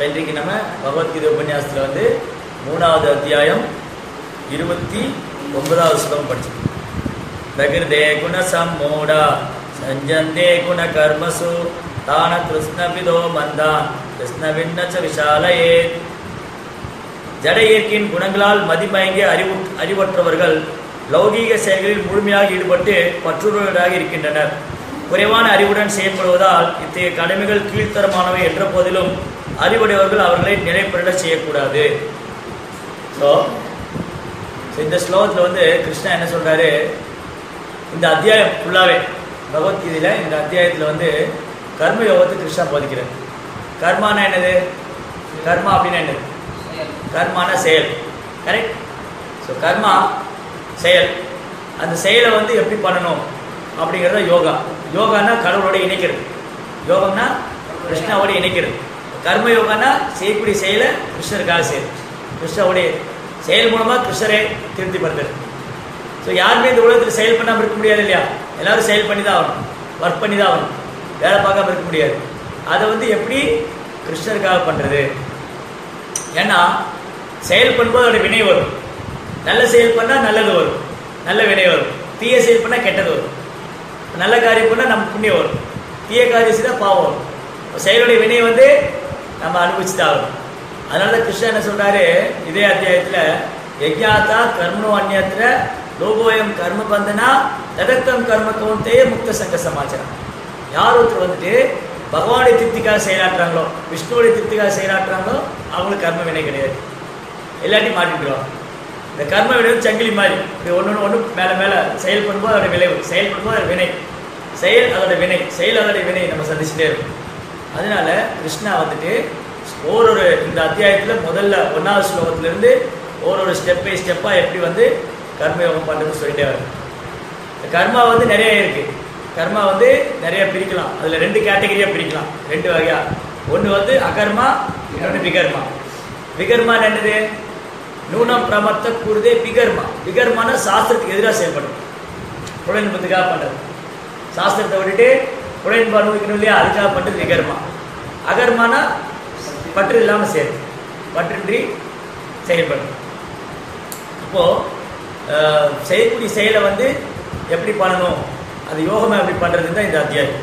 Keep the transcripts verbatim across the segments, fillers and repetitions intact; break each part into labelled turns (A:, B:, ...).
A: இன்றைக்கு நம்ம பகவத்கீதை உபன்யாசத்தில் வந்து மூணாவது அத்தியாயம் இருபத்தி ஒன்பதாவது ஸ்லோகம் படிச்சோம். பிரகிருதே குண சம்மூடா சஞ்சந்தே குண கர்மசு தான கிருஷ்ணவிதோ மந்தான் கிருஷ்ணவிண்ணச்ச விஷாலயே. ஜட இயற்கையின் குணங்களால் மதிமயங்கிய அறிவு அறிவற்றவர்கள் லௌகீக செயல்களில் முழுமையாக ஈடுபட்டு பற்றுள்ளவர்களாக இருக்கின்றனர். குறைவான அறிவுடன் செயல்படுவதால் இத்தகைய கடமைகள் கீழ்த்தரமானவை என்ற போதிலும் அறிவுடையவர்கள் அவர்களை நிலைப்பெற செய்யக்கூடாது. ஸோ இந்த ஸ்லோகத்தில் வந்து கிருஷ்ணா என்ன சொல்றாரு, இந்த அத்தியாயம் ஃபுல்லாகவே பகவத்கீதையில் இந்த அத்தியாயத்தில் வந்து கர்ம யோகத்தை கிருஷ்ணா போதிக்கிறார். கர்மானா என்னது? கர்மா அப்படின்னா என்னது? கர்மான செயல். கரெக்ட். ஸோ கர்மா செயல், அந்த செயலை வந்து எப்படி பண்ணணும் அப்படிங்கிறத யோகா. யோகான்னா கடவுளோட இணைக்கிறது, யோகம்னா கிருஷ்ணாவோட இணைக்கிறது. கர்ம யோகான்னா செய்யக்கூடிய செயலை கிருஷ்ணருக்காக செய்யுது, கிருஷ்ணாவுடைய செயல் மூலமாக கிருஷ்ணரை திருப்திப்படுத்துறது. ஸோ யாருமே இந்த உலகத்தில் செயல் பண்ணாமல் இருக்க முடியாது இல்லையா? எல்லாரும் செயல் பண்ணி தான் ஆகணும், ஒர்க் பண்ணி தான் ஆகணும், வேலை பார்க்காம இருக்க முடியாது. அதை வந்து எப்படி கிருஷ்ணருக்காக பண்ணுறது? ஏன்னா செயல் பண்ணும்போது அதோட வினை வரும். நல்ல செயல் பண்ணால் நல்லது வரும், நல்ல வினை வரும். தீய செயல் பண்ணால் கெட்டது வரும். நல்ல காரியம் பண்ணால் நமக்கு புண்ணியம் வரும், தீய காரியம் செய்தால் பாவம் வரும். செயலுடைய வினையை வந்து நம்ம அனுபவிச்சு தான் ஆகணும். அதனால தான் கிருஷ்ணன் என்ன சொல்றாரு இதே அத்தியாயத்தில், யஜ்ஞாத்தா கர்மனோ அந்நியத்திர லோகோயம் கர்ம பந்தனா ததத்தம் கர்ம கௌந்தேய முக்த சங்க சமாச்சாரம். யார் ஒருத்தர் வந்துட்டு பகவானுடைய திருப்திக்காக செயலாற்றுறாங்களோ, விஷ்ணுவோடைய திருப்திக்காக செயலாற்றுறாங்களோ அவங்களுக்கு கர்ம வினை கிடையாது, எல்லாத்தையும் மாட்டிட்டுருவாங்க. இந்த கர்ம வினை சங்கிலி மாதிரி இப்படி ஒன்று ஒன்று மேலே மேலே செயல் பண்ணும்போது அதோட விளைவு, செயல் பண்ணும்போது அதோட வினை, செயல் அதோட வினை, செயல் அதோட வினை நம்ம சந்திச்சுட்டே இருக்கும். அதனால கிருஷ்ணா வந்துட்டு ஓரொரு இந்த அத்தியாயத்தில் முதல்ல ஒன்றாவது ஸ்லோகத்திலேருந்து ஓரொரு ஸ்டெப் பை ஸ்டெப்பாக எப்படி வந்து கர்மயோகம் பண்ணுறதுன்னு சொல்லிட்டே வருது. கர்மா வந்து நிறைய இருக்குது. கர்மா வந்து நிறைய பிரிக்கலாம், அதில் ரெண்டு கேட்டகரியாக பிரிக்கலாம், ரெண்டு வகையாக. ஒன்று வந்து அகர்மா, இன்னொன்று விகர்மா. விகர்மா என்னது? நூனம் பிரமத்த கூறுதே விகர்மா. விகர்மான சாஸ்திரத்துக்கு எதிராக செயல்படும், புலன்பத்துக்காக பண்ணுறது. சாஸ்திரத்தை விட்டுட்டு புலன்பு அனுபவிக்கணும் இல்லையா, அதுக்காக பண்ணுறது விகர்மா. அகர்மானா பற்று இல்லாமல் செய்யுது, பற்றின்றி செயல்படும். இப்போது செய்யக்கூடிய செயலை வந்து எப்படி பண்ணணும், அது யோகமாக எப்படி பண்ணுறதுன்னு தான் இந்த அத்தியாயம்.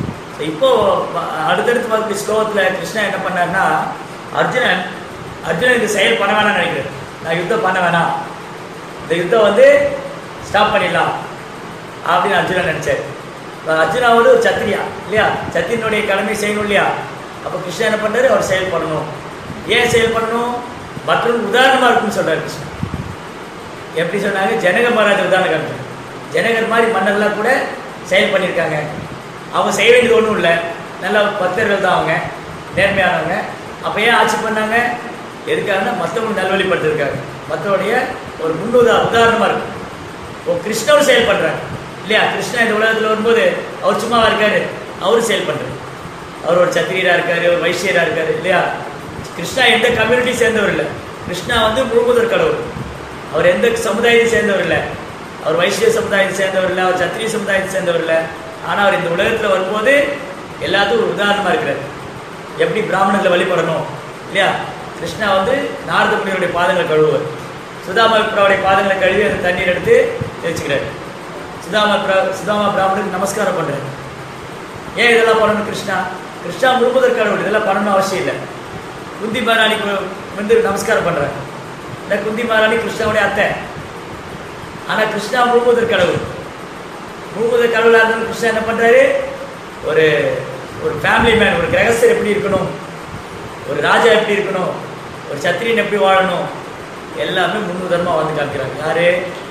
A: இப்போது அடுத்தடுத்து வரக்கூடிய ஸ்லோகத்தில் கிருஷ்ணா என்ன பண்ணார்னா, அர்ஜுனன் அர்ஜுனன் இந்த செயல் பண்ண வேணாம்னு நினைக்கிறேன். நான் யுத்தம் பண்ண வேணாம், இந்த யுத்தம் வந்து ஸ்டாப் பண்ணிடலாம் அப்படின்னு அர்ஜுனன் நினச்சார். அர்ஜுனா வந்து ஒரு சத்திரியா இல்லையா, சத்திரனுடைய கடமை செய்யணும் இல்லையா. அப்போ கிருஷ்ணன் என்ன பண்ணுறாரு, அவர் செயல் பண்ணணும். ஏன் செயல் பண்ணணும்? மற்றவங்க உதாரணமாக இருக்குன்னு சொல்கிறார் கிருஷ்ணன். எப்படி சொன்னாங்க? ஜனக மகாராஜ உதாரணம் காமிச்சார். ஜனகர் மாதிரி மன்னர்லாம் கூட செயல் பண்ணியிருக்காங்க. அவங்க செய்ய வேண்டியது ஒன்றும் இல்லை, நல்ல பக்தர்கள் தான் அவங்க, நேர்மையானவங்க. அப்போ ஏன் ஆட்சி பண்ணாங்க? எதுக்காகனா மற்றவங்க நல்வழிப்படுத்திருக்காங்க, மற்றவருடைய ஒரு முன்னுதா உதாரணமாக இருக்கும். இப்போ கிருஷ்ணவர் செயல் பண்ணுறாங்க இல்லையா. கிருஷ்ணா இந்த உலகத்தில் வரும்போது அவர் சும்மாவாக இருக்காரு, அவரும் செயல் பண்ணுறாரு. அவர் ஒரு சத்திரியராக இருக்கார், ஒரு வைசியராக இருக்கார் இல்லையா. கிருஷ்ணா எந்த கம்யூனிட்டி சேர்ந்தவர் இல்லை. கிருஷ்ணா வந்து முழுமுதற் கடவுள். அவர் எந்த சமுதாயத்தை சேர்ந்தவர் இல்லை, அவர் வைசிய சமுதாயத்தை சேர்ந்தவர் இல்லை, அவர் சத்திரிய சமுதாயத்தை சேர்ந்தவர் இல்லை. ஆனால் அவர் இந்த உலகத்தில் வரும்போது எல்லாத்துக்கும் ஒரு உதாரணமாக இருக்கிறார். எப்படி பிராமணர்களை வழிபடணும் இல்லையா. கிருஷ்ணா வந்து நாரத முனிவருடைய பாதங்களை கழுவுவார். சுதாமா பிராவுடைய பாதங்களை கழுவி அந்த தண்ணீர் எடுத்து தெரிச்சுக்கிறார். சுதாமா பிரா சுதாமா பிராமணருக்கு நமஸ்காரம் பண்ணுறாரு. ஏன் இதெல்லாம் பண்ணணும்? கிருஷ்ணா கிருஷ்ணா முழுமுதற் கடவுள், இதெல்லாம் பண்ணணும் அவசியம் இல்லை. குந்தி மகாராணிக்கு வந்து நமஸ்காரம் பண்ணுறாரு. இந்த குந்தி மகாராணி கிருஷ்ணாவுடைய அத்தை. ஆனால் கிருஷ்ணா முழுமுதற் கடவுள். முழுமுதற் கடவுளாக இருந்தாலும் கிருஷ்ணா என்ன பண்ணுறாரு, ஒரு ஒரு ஃபேமிலி மேன், ஒரு கிரகஸ்தர் எப்படி இருக்கணும், ஒரு ராஜா எப்படி இருக்கணும், ஒரு சத்திரியன் எப்படி வாழணும், எல்லாமே முன்னுதாரணமாக வந்து காமிக்கிறாங்க. யாரு?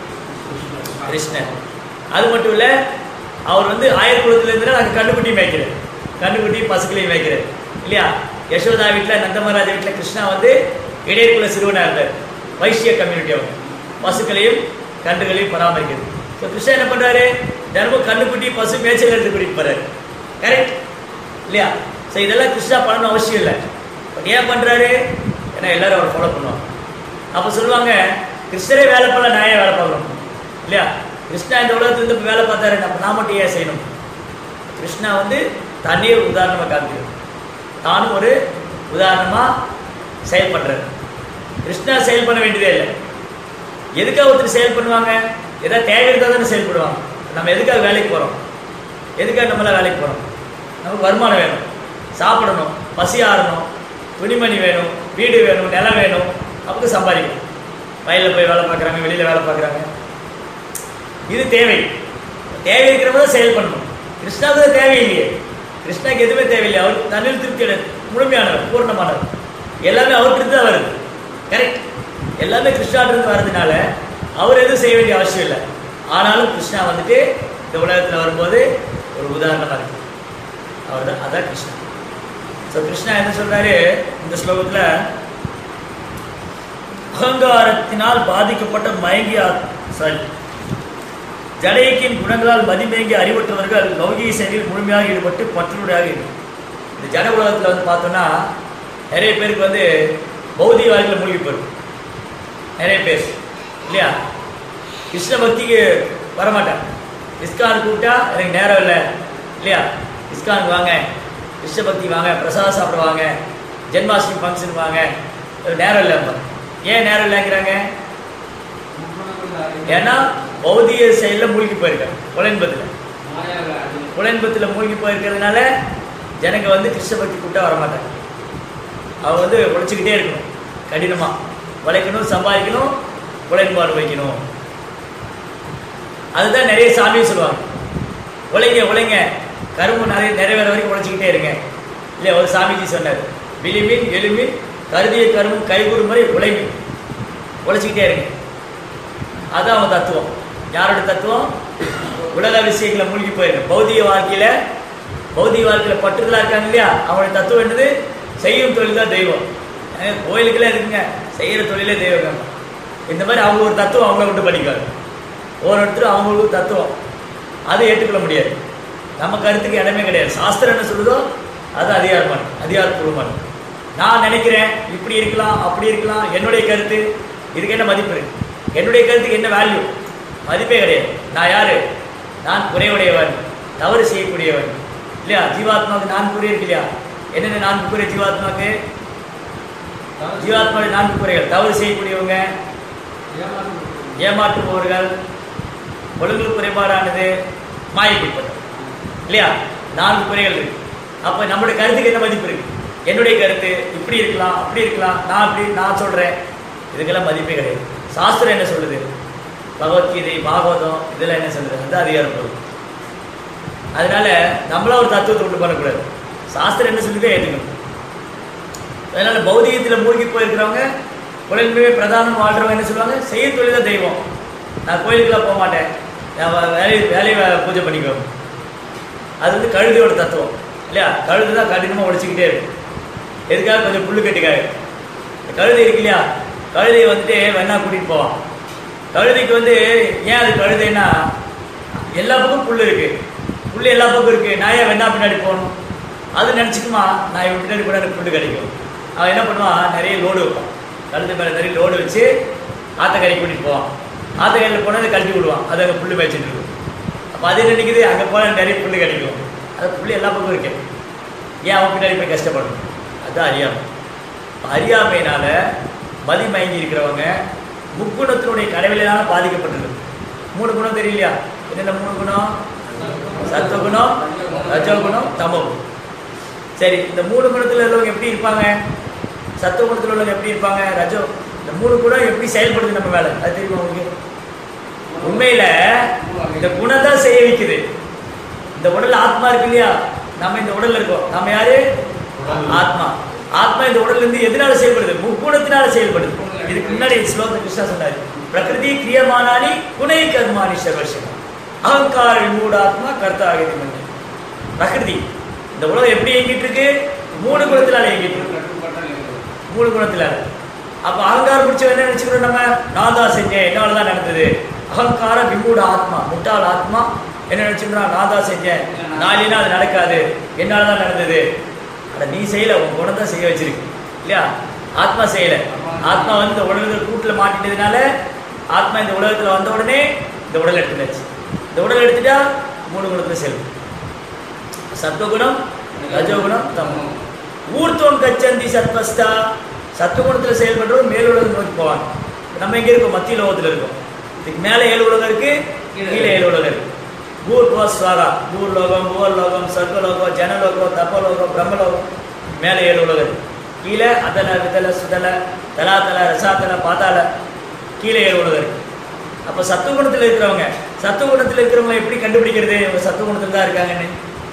A: கிருஷ்ணன். அது மட்டும் இல்லை, அவர் வந்து ஆயர் குலத்திலேருந்து நாங்கள் கண்ணுக்குட்டி மேய்க்கிறார், கண்ணுக்குட்டி பசுக்களையும் மேய்க்கிறார் இல்லையா. யசோதா வீட்டில், நந்தமராஜா வீட்டில் கிருஷ்ணா வந்து இடையக்குள்ள சிறுவனாக இருந்தார். வைசிய கம்யூனிட்டி அவங்க பசுக்களையும் கன்றுகளையும் பராமரிக்கிறது. ஸோ கிருஷ்ணா என்ன பண்ணுறாரு, தினமும் கண்ணுக்குட்டி பசு மேய்ச்சல் எடுத்து கூட்டிகிட்டு போகிறாரு. கரெக்ட் இல்லையா. ஸோ இதெல்லாம் கிருஷ்ணா பண்ணணும் அவசியம் இல்லை. பட் ஏன் பண்ணுறாரு? ஏன்னா எல்லாரும் அவரை ஃபாலோ பண்ணுவாங்க. அப்போ சொல்லுவாங்க, கிருஷ்ணரே வேலை பண்ணல, நான் ஏன் வேலை பார்க்கணும் இல்லையா. கிருஷ்ணா இந்த உலகத்துலேருந்து வேலை பார்த்தாரு, நம்ம நான் மட்டும் ஏன் செய்யணும்? கிருஷ்ணா வந்து தன்னையே ஒரு உதாரணமாக காமிக்கிறது. தானும் ஒரு உதாரணமாக செயல் பண்ணுறாரு. கிருஷ்ணா செயல் பண்ண வேண்டியதே இல்லை. எதுக்காக ஒருத்தர் செயல் பண்ணுவாங்க? ஏதாவது தேவை இருந்தால் தானே செயல்படுவாங்க. நம்ம எதுக்காக வேலைக்கு போகிறோம்? எதுக்காக நம்மளாம் வேலைக்கு போகிறோம்? நமக்கு வருமானம் வேணும், சாப்பிடணும், பசி ஆறணும், துணிமணி வேணும், வீடு வேணும், நிலம் வேணும், அப்போ சம்பாதிக்கணும். வயலில் போய் வேலை பார்க்குறாங்க, வெளியில் வேலை பார்க்குறாங்க. இது தேவை. தேவை இருக்கிறவங்க செயல் பண்ணணும். கிருஷ்ணாவுக்கு தேவையில்லையே. கிருஷ்ணாக்கு எதுவுமே தேவையில்லை. அவர் தண்ணீர் திருப்தி முழுமையானவர், பூர்ணமானவர். எல்லாமே அவர்கிட்ட தான் வருது. கரெக்ட். எல்லாமே கிருஷ்ணாட்டிருந்து வர்றதுனால அவர் எதுவும் செய்ய வேண்டிய அவசியம் இல்லை. ஆனாலும் கிருஷ்ணா வந்துட்டு இந்த உலகத்தில் வரும்போது ஒரு உதாரணமாக இருக்கு. அவர் தான், அதான் கிருஷ்ணா. ஸோ கிருஷ்ணா என்ன சொல்றாரு இந்த ஸ்லோகத்தில்? அகங்காரத்தினால் பாதிக்கப்பட்ட மயங்கிய சாரி ஜடைக்கின் குணங்களால் மதிமயங்கிய அறிவற்றவர்கள் லௌகிக செயலில் முழுமையாக ஈடுபட்டு பற்றுடையாக இருக்கு. இந்த ஜட உலகத்தில் வந்து பார்த்தோம்னா நிறைய பேருக்கு வந்து பௌதிக வாழ்க்கையில் மூழ்கி போயிடும். நிறைய பேர் இல்லையா, கிருஷ்ண பக்திக்கு வரமாட்டேன். இஸ்கான் கூப்பிட்டா எனக்கு நேரம் இல்லை இல்லையா, இஸ்கானுக்கு வாங்க, கிருஷ்ண பக்தி வாங்க, பிரசாதம் சாப்பிடுவாங்க, ஜென்மாஷ்டமி ஃபங்க்ஷன் வாங்க, நேரம் இல்லை. ஏன் நேரம் இல்லைங்கிறாங்க? ஏன்னா பௌதிக செயலில் மூழ்கி போயிருக்காங்க. புலன்பத்தில் புலன்பத்தில் மூழ்கி போயிருக்கிறதுனால ஜனங்க வந்து கிருஷ்ண பக்தி கூப்பிட்டா வரமாட்டாங்க. அவங்க வந்து உழைச்சிக்கிட்டே இருக்கணும், கடினமாக உழைக்கணும், சம்பாதிக்கணும், உழைப்பாடு வைக்கணும். அதுதான் நிறைய சாமியும் சொல்லுவாங்க. உழைங்க உழைங்க, கரும்பு நிறைய நிறைவேற வரைக்கும் உழைச்சிக்கிட்டே இருங்க இல்லையா. ஒரு சாமிஜி சொன்னார், விளிமின் எலுமின் கருதிய கரும்பும் கைகூடும் வரை உழைமின், உழைச்சிக்கிட்டே இருங்க. அதுதான் அவங்க தத்துவம். யாரோட தத்துவம்? உலக விஷயங்களை மூழ்கி போயிருங்க. பௌதிக வாழ்க்கையில் பௌதிக வாழ்க்கையில் பற்றுதலாக இருக்காங்க இல்லையா, அவங்களுடைய தத்துவம் என்னது? செய்யும் தொழில் தான் தெய்வம். கோயிலுக்குள்ளே இருக்குங்க, செய்கிற தொழிலே தெய்வம். இந்த மாதிரி அவங்க ஒரு தத்துவம் அவங்கள விட்டு படிக்காது. ஒவ்வொருத்தரும் அவங்களுக்கு தத்துவம், அதை ஏற்றுக்கொள்ள முடியாது. நம்ம கருத்துக்கு இடமே கிடையாது. சாஸ்திரம் என்ன சொல்லுதோ அது அதிகாரமான அதிகாரப்பூர்வமான. நான் நினைக்கிறேன் இப்படி இருக்கலாம், அப்படி இருக்கலாம், என்னுடைய கருத்து, இதுக்கு என்ன மதிப்பு இருக்கு? என்னுடைய கருத்துக்கு என்ன வேல்யூ? மதிப்பே கிடையாது. நான் யாரு? நான் குறைவுடையவன், தவறு செய்யக்கூடியவன் இல்லையா. ஜீவாத்மாவுக்கு நான்கு குறை இருக்கு இல்லையா. என்னென்ன நான்கு குறை ஜீவாத்மாவுக்கு? ஜீவாத்மாவுடைய நான்கு குறைகள்: தவறு செய்யக்கூடியவங்க, ஏமாற்றுபவர்கள், ஒழுங்கு குறைபாடானது, மாயைக்குட்பட்டது இல்லையா. நான்கு குறைகள் இருக்கு. அப்போ நம்மளுடைய கருத்துக்கு என்ன மதிப்பு இருக்கு? என்னுடைய கருத்து இப்படி இருக்கலாம், அப்படி இருக்கலாம், நான் அப்படி நான் சொல்கிறேன், இதுக்கெல்லாம் மதிப்பே கிடையாது. சாஸ்திரம் என்ன சொல்லுது? பகவத்கீதை, பாகவதம், இதெல்லாம் என்ன சொல்லுது? அது அதிகாரப்பூர்வம். அதனால நம்மளா ஒரு தத்துவத்தை கொண்டு பண்ணக்கூடாது. சாஸ்திரம் என்ன சொல்லுதோ ஏற்றுக்கணும். அதனால பௌதிகத்தில் மூழ்கி போயிருக்கிறவங்க, குழந்தைமே பிரதானம் வாழ்றவங்க என்ன சொல்லுவாங்க? செய்ய தொழில் தான் தெய்வம். நான் கோயிலுக்கெல்லாம் போக மாட்டேன், நான் வேலையை வேலையை பூஜை பண்ணிக்குவேன். அது வந்து கழுதையோட தத்துவம் இல்லையா. கழுது தான் கடினமாக உழைச்சிக்கிட்டே இருக்கு. எதுக்காக? கொஞ்சம் புல்லு கட்டிக்காக. கழுதை இருக்கு இல்லையா, கழுதையை வந்துட்டு வேணா கூட்டிகிட்டு போவான். கழுதைக்கு வந்து ஏன் அது கழுதைன்னா, எல்லா பக்கம் புல் இருக்கு, புல் எல்லா பக்கம் இருக்கு, நான் ஏன் வெண்ணா பின்னாடி போகணும்? அது நினச்சிக்குமா, நான் இவன் பின்னாடி கூட எனக்கு புல் கிடைக்கும். அவன் என்ன பண்ணுவான்? நிறைய லோடு வைப்பான். கழுதை மேலே நிறைய லோடு வச்சு ஆத்தக்கரைக்கு கூட்டிகிட்டு போவான். ஆத்தக்கரையில் போனால் அதை கழட்டி விடுவான். அது அங்கே புல் வச்சுட்டு இருக்கும். அப்போ அது நினைக்குது அங்கே போனால் நிறைய புல் கிடைக்கும். அது புல் எல்லா பக்கம் இருக்கு, ஏன் அவன் பின்னாடி போய் கஷ்டப்படணும்? அதுதான் அறியாமை. அறியாமையினால மதிமயங்கி இருக்கிறவங்க முக்குணத்தினுடைய கடவுளால பாதிக்கப்பட்டிருக்கு. மூணு குணம் தெரியலையா? என்னென்ன மூணு குணம்? சத்துவகுணம், ரஜோகுணம், தமோகுணம். சரி, இந்த மூணு குணத்தில் உள்ளவங்க எப்படி இருப்பாங்க? சத்துவ குணத்தில் உள்ளவங்க எப்படி இருப்பாங்க? ரஜோ, இந்த மூணு குணம் எப்படி செயல்படுது நம்ம வேலை அது தெரியுமா உங்களுக்கு? உண்மையில இந்த குணம் தான் செய்ய வைக்குது. இந்த உடல் ஆத்மா இருக்கு இல்லையா, நம்ம இந்த உடல்ல இருக்கோம். நம்ம யாரு? ஆத்மா. ஆத்மா இந்த உடல்ல இருந்து எதனால செயல்படுது? முக்குணத்தினால செயல்படுது. இதுக்கு முன்னாடி ஸ்லோகத்தில் கிருஷ்ணா சொன்னாரு, பிரகிருதி கிரியமானானி குணை கர்மானி சர்வசம் அகங்கார விமூடாத்மா கர்த்தா ஆகியது மன்னி. பிரகிருதி இந்த உலகம் எப்படி இயங்கிட்டு இருக்கு? மூணு குணத்தினால இயங்கிட்டு இருக்கு. மூணு குணத்தினால. அப்ப அகங்காரம் பிடிச்ச என்ன நினைச்சுக்கிறோம்? நம்ம நான் தான் செஞ்சேன், என்னால தான் நடந்தது. அகங்கார விமூட ஆத்மா, முட்டாள் ஆத்மா என்ன நினைச்சுக்கிறான்? நான் தான் செஞ்சேன், நாளினா அது நடக்காது, என்னால தான் நடந்தது. அட நீ செய்யல, உன் குணம் தான் செய்ய வச்சிருக்கு இல்லையா. ஆத்மா செய்யல. ஆத்மா வந்து இந்த உலகத்தில் கூட்டில் மாட்டிட்டதுனால ஆத்மா இந்த உலகத்தில் வந்த உடனே இந்த உடல் எடுத்துட்டாச்சு. இந்த உடல் எடுத்துட்டா மூணு குணத்துல செல்லும்: சத்துவகுணம், ரஜோகுணம், தமோ. ஊர்த்தோன் கச்சந்தி சத்வஸ்தா, சத்துவகுணத்தில் செயல்படுறவங்க மேல் உலகம் நோக்கி போவாங்க. நம்ம எங்கே இருக்கோம்? மத்திய லோகத்தில் இருக்கோம். இதுக்கு மேலே ஏழு உலகம் இருக்கு, கீழே ஏழு உலகம் இருக்கு. பூர் ஸ்வாகா, பூர்லோகம், பூவர்லோகம், சர்வலோகம், ஜனலோகம், தப்பலோகம், பிரம்மலோகம். மேலே ஏழு உலகம் இருக்கு. கீழே அதல விதல சுதல தலாத்தல ரசாத்தல பாத்தால, கீழே ஏழு உலகம் இருக்கு. அப்போ சத்துவகுணத்தில் இருக்கிறவங்க, சத்துவகுணத்தில் இருக்கிறவங்க எப்படி கண்டுபிடிக்கிறது இவங்க சத்துவகுணத்தில் தான் இருக்காங்கன்னு?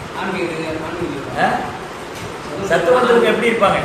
A: சத்துவகுணத்தில் எப்படி இருப்பாங்க?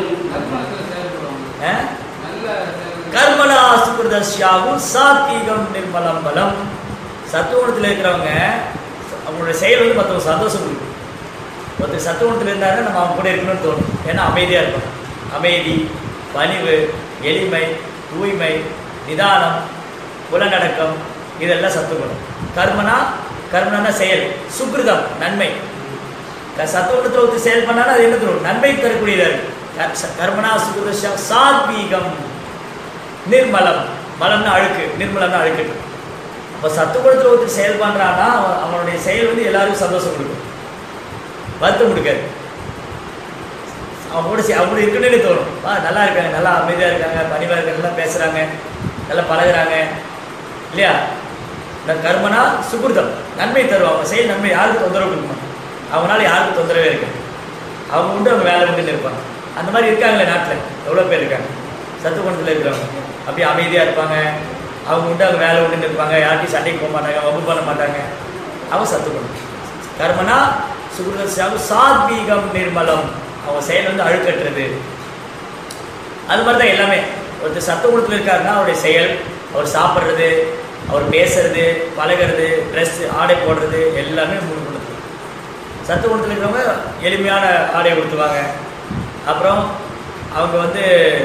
A: கர்மலா சுகிருதஸ்யாவும் சாத்வீகம் நிர்மலம் பலம். சத்துவகுணத்தில் இருக்கிறவங்க அவங்களுடைய செயல் வந்து மற்றவங்க சந்தோஷம் கொடுக்கும். ஒருத்தர் சத்துவகுணத்தில் இருந்தாங்கன்னா நம்ம அவங்க கூட இருக்கணும்னு தோணும். ஏன்னா அமைதியாக இருக்கும். அமைதி, பணிவு, எளிமை, தூய்மை, நிதானம், புலநடக்கம், இதெல்லாம் சத்துவகுணம். கர்மனா, கர்மனா செயல், சுகிருதம் நன்மை. சத்துவகுணத்தில் ஒருத்தர் செயல் பண்ணாலும் அது என்ன தரும்? நன்மை தரக்கூடியதாக இருக்கு. கர்மனா சுகிருதம் சாத்வீகம் நிர்மலம். மலம்னா அழுக்கு, நிர்மலம்னா அழுக்கு. அப்போ சத்துவகுணத்தில் ஒருத்தர் செயல் பண்ணுறான்னா அவனுடைய செயல் வந்து எல்லாருக்கும் சந்தோஷம் கொடுக்கும், வருத்தம் கொடுக்காது. அவங்க கூட அவங்க கூட இருக்குன்னு தோணும். ஆ நல்லா இருக்காங்க, நல்லா அமைதியாக இருக்காங்க, பணிவாக இருக்காங்க, நல்லா பேசுகிறாங்க, நல்லா பழகுறாங்க இல்லையா? இந்த கர்மனா சுகிருதம் நன்மை தரும். அவங்க செயல் நன்மை, யாருக்கும் தொந்தரவு கொடுக்கணும். அவங்களால யாருக்கும் தொந்தரவே இருக்காது. அவங்க உண்டு அவங்க வேலை உண்டுன்னு இருப்பாங்க. அந்த மாதிரி இருக்காங்களே நாட்டில் எவ்வளோ பேர் இருக்காங்க சத்துவகுணத்தில் இருக்கிறவங்க. அப்படியே அமைதியாக இருப்பாங்க, அவங்க உண்டு அவங்க வேலை உண்டுன்னு இருப்பாங்க, யார்ட்டையும் சண்டைக்கு போக மாட்டாங்க, வகுப்பு பண்ண மாட்டாங்க. அவங்க சத்துவகுணம். கர்மனா சுகிருதம் சாத்வீகம் நிர்மலம். அவங்க செயல் வந்து அழுக்கற்றது. அது மாதிரி தான் எல்லாமே. ஒருத்தர் சத்துவகுணத்தில் இருக்காருன்னா அவருடைய செயல், அவர் சாப்பிட்றது, அவர் பேசுறது, பழகிறது, ட்ரெஸ் ஆடை போடுறது எல்லாமே மூணு குணத்தில். சத்துவகுணத்தில் இருக்கிறவங்க எளிமையான ஆடையை கொடுத்துவாங்க. அப்புறம் அவங்க வந்து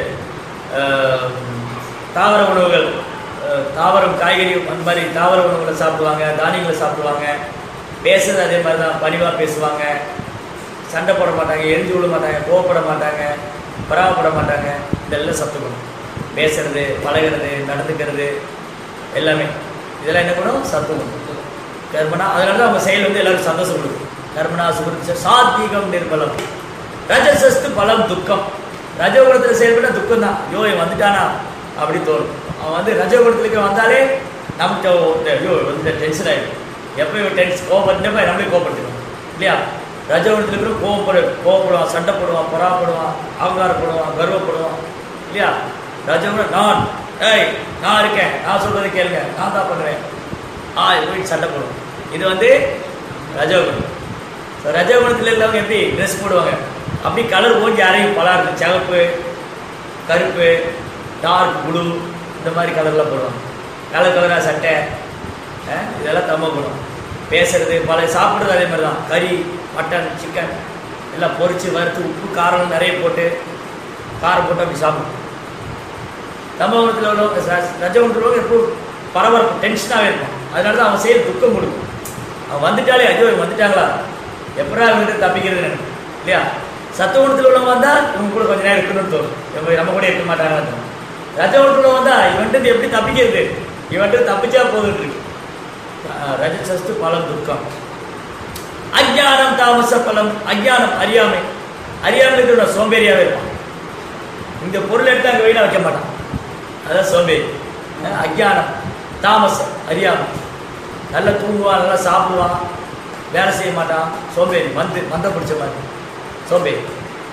A: தாவர உணவுகள், தாவரம் காய்கறி அந்த மாதிரி தாவர உணவுகளை சாப்பிடுவாங்க, தானியங்களை சாப்பிடுவாங்க. பேசுறது அதே மாதிரி தான், பணிவாக பேசுவாங்க, சண்டை போட மாட்டாங்க, எரிஞ்சு விட மாட்டாங்க, கோவப்பட மாட்டாங்க, பராமப்பட மாட்டாங்க. இதெல்லாம் சத்துவகுணம். பேசுறது, பழகிறது, நடந்துக்கிறது எல்லாமே இதெல்லாம் என்ன பண்ணும்? சத்துவகுணம். கர்மனா, அதனால தான் அவங்க செயல் வந்து எல்லாரும் சந்தோஷம் கொடுக்கும். கர்மனா சுகிருத சாத்வீகம் நிர்மலம். ரஜசஸ்து பலம் துக்கம். ரஜகுணத்தில் செயல்பட துக்கம் தான். ஐயோ வந்துட்டானா அப்படி தோணும். அவன் வந்து ரஜகுணத்தில் வந்தாலே நமக்கு ஐயோ வந்து டென்ஷன் ஆகிடும். எப்போ இவன் டென்ஷன் கோவப்பட்டுப்பா நம்மளே கோவப்படுத்திடுவோம் இல்லையா? ரஜகுணத்தில் இருக்கிற கோவப்படு கோவப்படுவான், சண்டை போடுவான், பொறாப்படுவான், ஆங்காரப்படுவான், கர்வப்படுவான் இல்லையா? ரஜகுணம் நான் ஏய் நான் இருக்கேன், நான் சொல்கிறத கேளுங்க, நான் தான் பண்ணுவேன், ஆ போயிட்டு சண்டை போடுவோம். இது வந்து ரஜகுணம். ஸோ ரஜகுணத்தில் இருக்கிறவங்க எப்படி ட்ரெஸ் போடுவாங்க? அப்படி கலர் ஓஞ்சி யாரையும் பலாருக்கு, சிவப்பு, கருப்பு, டார்க் ப்ளூ இந்த மாதிரி கலர்லாம் போடுவாங்க. கலர் கலராக சட்டை, இதெல்லாம் தம்ம குணம். பேசுறது, பல சாப்பிட்றது அதே மாதிரி தான். கறி, மட்டன், சிக்கன் எல்லாம் பொரித்து வறுத்து உப்பு காரம் நிறைய போட்டு காரம் போட்டு அப்படி சாப்பிடும். தமகுணத்தில் உள்ளவங்க, ரஜகுணத்தில் உள்ளவங்க எப்போ பரபரப்பு, டென்ஷனாகவே இருக்கும். அதனால தான் அவன் செயல் துக்கம் கொடுக்கும். அவன் வந்துட்டாலே ஐயோ வந்துட்டாங்களா, எப்படா அவங்க தப்பிக்கிறது நினைக்கும் இல்லையா? சத்துவகுணத்தில் உள்ளவங்க வந்தால் இவங்க கூட கொஞ்சம் நேரம் இருக்கணும்னு தோணும், எப்போ நம்ம கூட இருக்க மாட்டாங்கன்னு தோணும். ரஜகுணத்தில் உள்ளவங்க வந்தால் இவன்ட்டு எப்படி தப்பிக்கிறது, இவன்ட்டு தப்பிச்சா போதுட்டு இருக்கு. ரஜசஸ்து பலம் துக்கம். அஜ்ஞானம் தாமச பலம். அஜ்ஞானம் அறியாமை. அறியாமைக்கு சோம்பேறியாகவே இருப்பான். இந்த பொருள் எடுத்து அங்கே வெயிலாக வைக்க மாட்டான், அதான் சோம்பேறி. அஜ்ஞானம் தாமசம் அறியாமை. நல்லா தூங்குவான், நல்லா சாப்பிடுவான், வேலை செய்ய மாட்டான், சோம்பேறி. மந்து மந்த பிடிச்ச மாதிரி சோம்பேறி.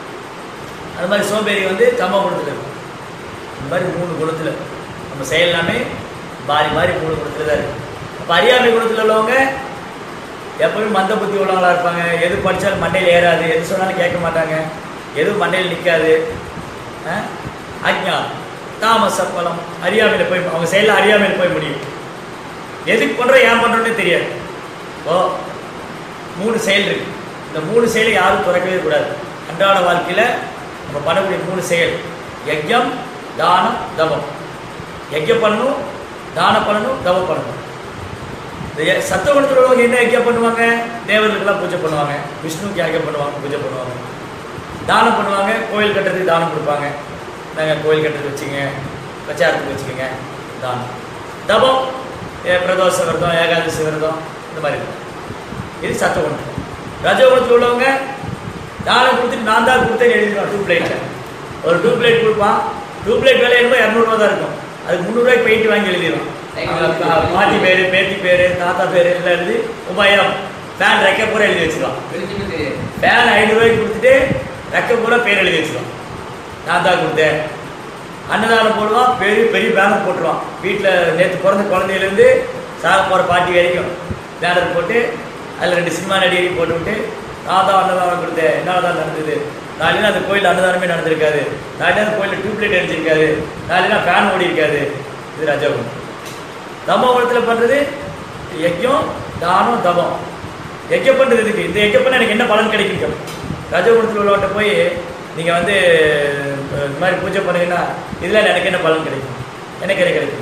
A: அது மாதிரி சோம்பேறி வந்து தம குணத்தில் இருக்கும். இந்த மாதிரி மூணு குணத்தில் நம்ம செயல் எல்லாமே மாறி மாறி மூணு குணத்தில் தான் இருக்குது. அப்போ அறியாமை குணத்தில் உள்ளவங்க எப்பவுமே மந்த புத்தி உள்ளவங்களாக இருப்பாங்க. எது படித்தாலும் மண்டையில் ஏறாது, எது சொன்னாலும் கேட்க மாட்டாங்க, எதுவும் மண்டையில் நிற்காது. அஜ்ஞானம் தாமச பலம். அறியாமையில் போய் அவங்க செயலில் அறியாமையில் போய் முடியும். எதுக்கு பண்ணுறோம் ஏன் பண்ணுறோன்னே தெரியாது. ஓ மூணு செயல் இருக்குது. இந்த மூணு செயலை யாரும் துறக்கவே கூடாது. அன்றாட வாழ்க்கையில் நம்ம பண்ணக்கூடிய மூணு செயல்: யஜ்யம், தானம், தவம். யஜ்யம் பண்ணணும், தானம் பண்ணணும், தவம் பண்ணணும். இந்த சத்துவகுணத்தில் உள்ளவங்க என்ன யஜ்யம் பண்ணுவாங்க? தேவர்களுக்கெல்லாம் பூஜை பண்ணுவாங்க, விஷ்ணுக்கு யஜ்யம் பண்ணுவாங்க, பூஜை பண்ணுவாங்க, தானம் பண்ணுவாங்க, கோயில் கட்டுறதுக்கு தானம் கொடுப்பாங்க. நாங்கள் கோயில் கட்டுறதுக்கு வச்சுங்க, பிரச்சாரத்துக்கு வச்சுக்கோங்க தானம். தவம் பிரதோஷ விரதம், ஏகாதசி விரதம் இந்த மாதிரி இருக்கும். இது சத்துவகுணம். ரஜகுணத்தில் உள்ளவங்க தானம் கொடுத்துட்டு நான் தான் கொடுத்தேன்னு எழுதிடுவான் டூ பிளேட்டில். ஒரு டூ பிளேட் கொடுப்பான், டூ பிளேட் விலை என்னமோ இரநூறுவா தான் இருக்கும், அதுக்கு முந்நூறுரூவாய்க்கு பெயிண்ட் வாங்கி எழுதிடுவான். பாட்டி பேர், பேத்தி பேர், தாத்தா பேர் எல்லாம் எழுதி மூவாயிரம். ஃபேன் ரெக்க பூரா எழுதி வச்சுருவான். ஃபேன் ஐநூறுரூவாய்க்கு கொடுத்துட்டு ரெக்க பூரா பேர் எழுதி வச்சுருவான், நான் தான் கொடுத்தேன். அன்னதானம் போடுவான், பெரிய பெரிய பேனர் போட்டுருவான். வீட்டில் நேற்று பிறந்த குழந்தையிலேருந்து சாக போகிற பாட்டி வரைக்கும் பேனர் போட்டு அதில் ரெண்டு சினிமா நடிகை போட்டு விட்டு நான் தான் அன்னதானம் கொடுத்தேன், என்னால் தான் நடந்தது. நாளைனா அந்த கோயில் அன்னதானமே நடந்திருக்காது, நாளைனா அந்த கோயிலில் டியூப்லைட் அடிச்சிருக்காது, நாளைனா ஃபேன் ஓடி இருக்காது. இது ரஜோகுணம். தமோ குணத்தில் பண்ணுறது யஜ்யம், தானம், தமம். யஜ்யம் பண்ணுறது இதுக்கு, இந்த யஜ்யம் பண்ண எனக்கு என்ன பலன் கிடைக்கும்? ரஜோகுணத்தில் உள்ளவட்ட போய் நீங்கள் வந்து இந்த மாதிரி பூஜை பண்ணுங்கன்னா இதில் எனக்கு என்ன பலன் கிடைக்கும்? எனக்கு என்ன கிடைக்கும்?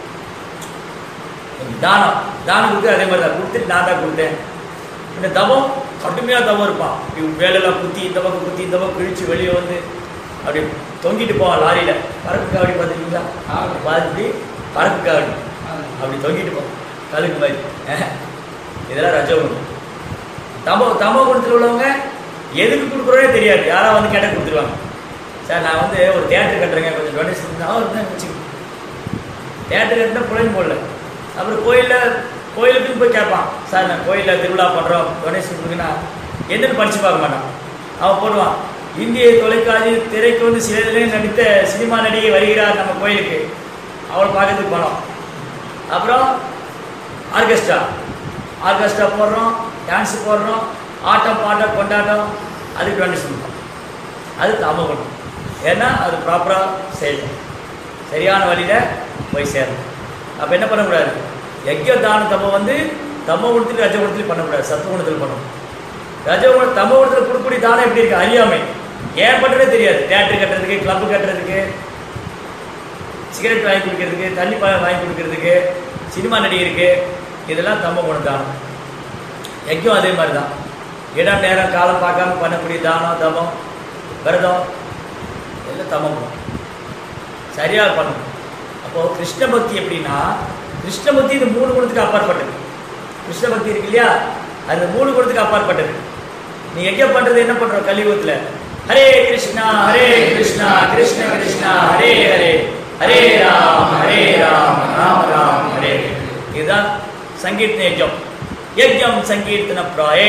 A: தானம், தானம் கொடுத்து அதே மாதிரி தான் கொடுத்துட்டு நான் தான் கொடுத்தேன். இந்த தவம் கடுமையாக தவம் இருப்பான். வேலையெல்லாம் குத்தி இந்த பக்கம் குத்தி இந்த பக்கம் கிழிச்சு வெளியே வந்து அப்படி தொங்கிட்டு போவான் லாரியில். பறக்கு காவடி பார்த்துருக்கீங்களா? பார்த்துட்டு பறக்கு காவடி அப்படி தொங்கிட்டு போவான் கழுக்கு மாதிரி. இதெல்லாம் ரஜோகுணம். தமோ தமோ குணத்தில் உள்ளவங்க எதுக்கு கொடுக்குறோனே தெரியாது, யாராவது வந்து கேட்டால் கொடுத்துருவாங்க. சார் நான் வந்து ஒரு தேட்டர் கட்டுறேங்க, கொஞ்சம் டொனேஷன் தான் இருந்தால் வச்சுக்கோங்க. தேட்டர் கட்டினா பிள்ளைங்க போடல. அப்புறம் கோயிலில் கோயிலுக்குன்னு போய் கேட்பான், சார் நான் கோயிலில் திருவிழா பண்ணுறோம் டொனேஷன் கொடுக்குன்னா என்னென்னு படித்து பார்க்க மாட்டான். அவன் போடுவான், இந்திய தொலைக்காட்சி திரைக்கு வந்து சில இதிலே நடித்த சினிமா நடிகை வருகிறார் நம்ம கோயிலுக்கு, அவளை பார்க்கறதுக்கு போனோம். அப்புறம் ஆர்கெஸ்ட்ரா ஆர்கெஸ்ட்ரா போடுறோம், டான்ஸு போடுறோம், ஆட்டம் பாட்டம் கொண்டாட்டம், அதுக்கு டொனேஷன் பண்ணுறோம். அது தமோகுணம். ஏன்னா அது ப்ராப்பராக செய்யணும், சரியான வழியில் போய் சேரணும். அப்போ என்ன பண்ணக்கூடாது? யஜ்ய தான தமோ வந்து தமோ குணத்தில் ரஜ குணத்தில் பண்ணக்கூடாது, சத்துவ குணத்தில் பண்ணணும். ரஜ குண தமோ குணத்தில் கொடுக்கக்கூடிய தானம் எப்படி இருக்குது? அறியாமை. ஏன் பண்ணுறதே தெரியாது. தேட்டர் கட்டுறதுக்கு, கிளப்பு கட்டுறதுக்கு, சிகரெட் வாங்கி கொடுக்கறதுக்கு, தண்ணி பழம் வாங்கி கொடுக்கறதுக்கு, சினிமா நடிகருக்கு, இதெல்லாம் தமோ குண தானம். யஜ்யம் அதே மாதிரி தான். இடம் நேரம் காலம் பார்க்காம பண்ணக்கூடிய தானம், தமம், விரதம் எல்லாம் தமோ குணம். சரியாக பண்ணணும். அப்போது கிருஷ்ண பக்தி எப்படின்னா, கிருஷ்ண பக்தி இந்த மூணு குணத்துக்கு அப்பாற்பட்டது. கிருஷ்ண பக்தி இருக்கு இல்லையா, அந்த மூணு குணத்துக்கு அப்பாற்பட்டது. நீ எங்கே பண்ணுறது என்ன பண்ணுறோம் கலியுகத்தில்? ஹரே கிருஷ்ணா ஹரே கிருஷ்ணா கிருஷ்ண கிருஷ்ணா ஹரே ஹரே ஹரே ராம் ஹரே ராம் ராம் ராம் ஹரே. இதுதான் சங்கீர்த்தன யஜ்யம். யஜ்யம் சங்கீர்த்தன பிராயை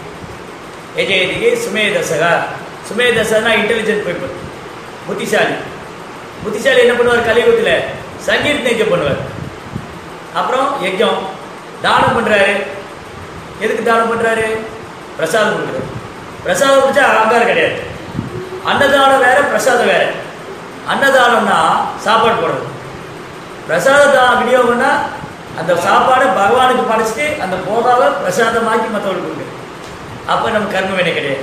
A: எஜேதிகே சுமேதசக. சுமேதசனா இன்டெலிஜென்ட் பீப்புள், புத்திசாலி. புத்திசாலி என்ன பண்ணுவார் கலியுகத்தில்? சங்கீர்த்தன யஜ்யம் பண்ணுவார். அப்புறம் யஜ்யம் தானம் பண்ணுறாரு. எதுக்கு தானம் பண்ணுறாரு? பிரசாதம் கொடுக்குறாரு. பிரசாதம் கொடுத்தா அலங்காரம் கிடையாது. அன்னதானம் வேற, பிரசாதம் வேற. அன்னதானம்னா சாப்பாடு போடுறது, பிரசாத தான் விநியோகம்னா அந்த சாப்பாடை பகவானுக்கு படைச்சிட்டு அந்த போதாவை பிரசாதமாக்கி மற்றவர்களுக்கு கொடுக்குறது. அப்போ நம்ம கர்ம வினை கிடையாது.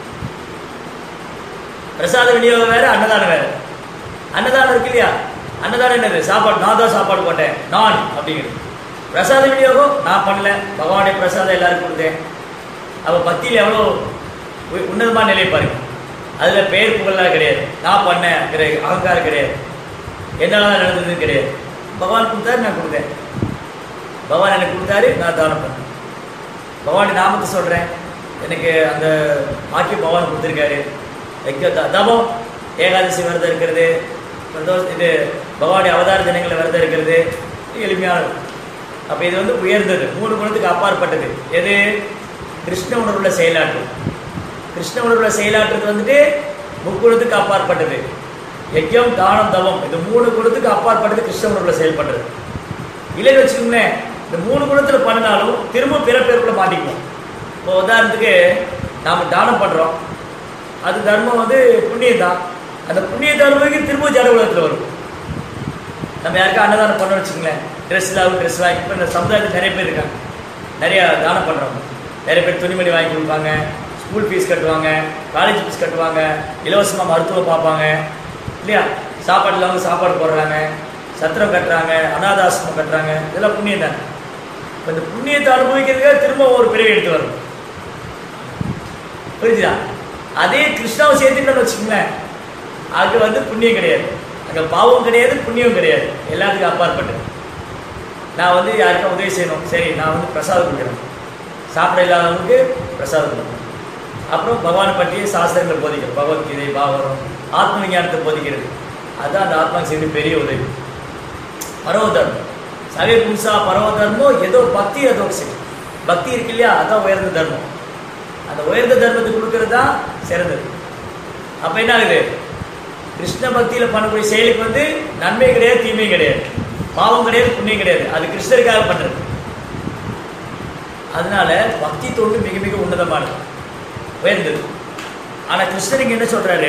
A: பிரசாத விநியோகம் வேற, அன்னதானம் வேற. அன்னதானம் இருக்கு இல்லையா, அன்னதானம் என்னது? சாப்பாடு. நான் தான் சாப்பாடு போட்டேன், நான் அப்படிங்கிறது. பிரசாத விநியோகம் நான் பண்ணல, பகவானுடைய பிரசாதம் எல்லாருக்கும் கொடுத்தேன். அப்போ பக்தியில் எவ்வளோ உன்னதமான நிலை பாருங்க. அதில் பெயர் புகழெலாம் கிடையாது, நான் பண்ணேன் கிடையாது, அகங்காரம் கிடையாது, என்னால் தான் நடந்ததுன்னு கிடையாது. பகவான் கொடுத்தாரு, நான் கொடுத்தேன். பகவான் எனக்கு கொடுத்தாரு, நான் தானம் பண்ணேன். பகவான் நாமத்தை சொல்கிறேன், எனக்கு அந்த பாக்கியம் பகவான் கொடுத்துருக்காரு. தபம் ஏகாதசி விரதம் இருக்கிறது, பிரதோஷ் இது பகவானுடைய அவதார தினங்களில் விரதம் இருக்கிறது, எளிமையானது. அப்போ இது வந்து உயர்ந்தது, மூணு குணத்துக்கு அப்பாற்பட்டது. எது? கிருஷ்ண உணர்வுள்ள செயலாற்று. கிருஷ்ண உணர்வுள்ள செயலாற்றுறது வந்துட்டு முக்குணத்துக்கு அப்பாற்பட்டது. யஜ்யம் தானம் தவம் இது மூணு குணத்துக்கு அப்பாற்பட்டது கிருஷ்ண உணர்வுள்ள செயல்படுறது. இல்லைன்னு வச்சுக்கோங்களேன், இந்த மூணு குணத்தில் பண்ணினாலும் திரும்ப பிற பேருக்குள்ள மாட்டிக்குவோம். இப்போ உதாரணத்துக்கு நாம் தானம் பண்ணுறோம், அது தர்மம் வந்து புண்ணியம் தான். அந்த புண்ணிய தர்மத்துக்கு திரும்ப ஜட உலகத்தில் வரும். நம்ம யாருக்கா அன்னதானம் பண்ண வச்சுங்களேன், ட்ரெஸ் ஆகும் ட்ரெஸ் வாங்கி. இப்போ இந்த சமுதாயத்தில் நிறைய பேர் இருக்காங்க, நிறையா தானம் பண்ணுறவங்க. நிறைய பேர் துணிமணி வாங்கி கொடுப்பாங்க, ஸ்கூல் ஃபீஸ் கட்டுவாங்க, காலேஜ் ஃபீஸ் கட்டுவாங்க, இலவசமாக மருத்துவம் பார்ப்பாங்க இல்லையா, சாப்பாடு இல்லாமல் சாப்பாடு போடுறாங்க, சத்திரம் கட்டுறாங்க, அனாதாசிரமம் கட்டுறாங்க. இதெல்லாம் புண்ணியம் தானே. இப்போ இந்த புண்ணியத்தை அனுபவிக்கிறதுக்காக திரும்ப ஒரு பிறவி எடுத்து வரும். புரிஞ்சுதா? அதே கிருஷ்ணாவை சேர்த்துக்கணும்னு வச்சுக்கோங்களேன், அது வந்து புண்ணியம் கிடையாது, அங்கே பாவம் கிடையாது, புண்ணியம் கிடையாது, எல்லாத்துக்கும் அப்பாற்பட்டது. நான் வந்து யாருக்கும் உதவி செய்யணும், சரி நான் வந்து பிரசாதம் கொடுக்குறேன், சாப்பிட இல்லாதவங்களுக்கு பிரசாதம் கொடுக்கணும். அப்புறம் பகவானை பற்றிய சாஸ்திரங்களை போதிக்கிறது, பகவத்கீதை, பாகவதம், ஆத்ம விஞ்ஞானத்தை போதிக்கிறது. அதுதான் அந்த ஆத்மாவுக்கு செய்ய பெரிய உதவி. பரவ தர்மம் சவே பும்சா பரவ தர்மம், ஏதோ பக்தி அதோ சரி, பக்தி இருக்கு இல்லையா, அதுதான் உயர்ந்த தர்மம். அந்த உயர்ந்த தர்மத்தை கொடுக்கறது தான் சிறந்தது. அப்போ என்ன ஆகுது, கிருஷ்ண பக்தியில் பண்ணக்கூடிய செயலுக்கு வந்து நன்மை கிடையாது, தீமை கிடையாது, பாவம் கிடையாது, புண்ணியம் கிடையாது. அது கிருஷ்ணருக்காக பண்ணுறது. அதனால பக்தி தொண்டு மிக மிக உன்னதமானது, உயர்ந்தது. ஆனால் கிருஷ்ணருக்கு என்ன சொல்றாரு,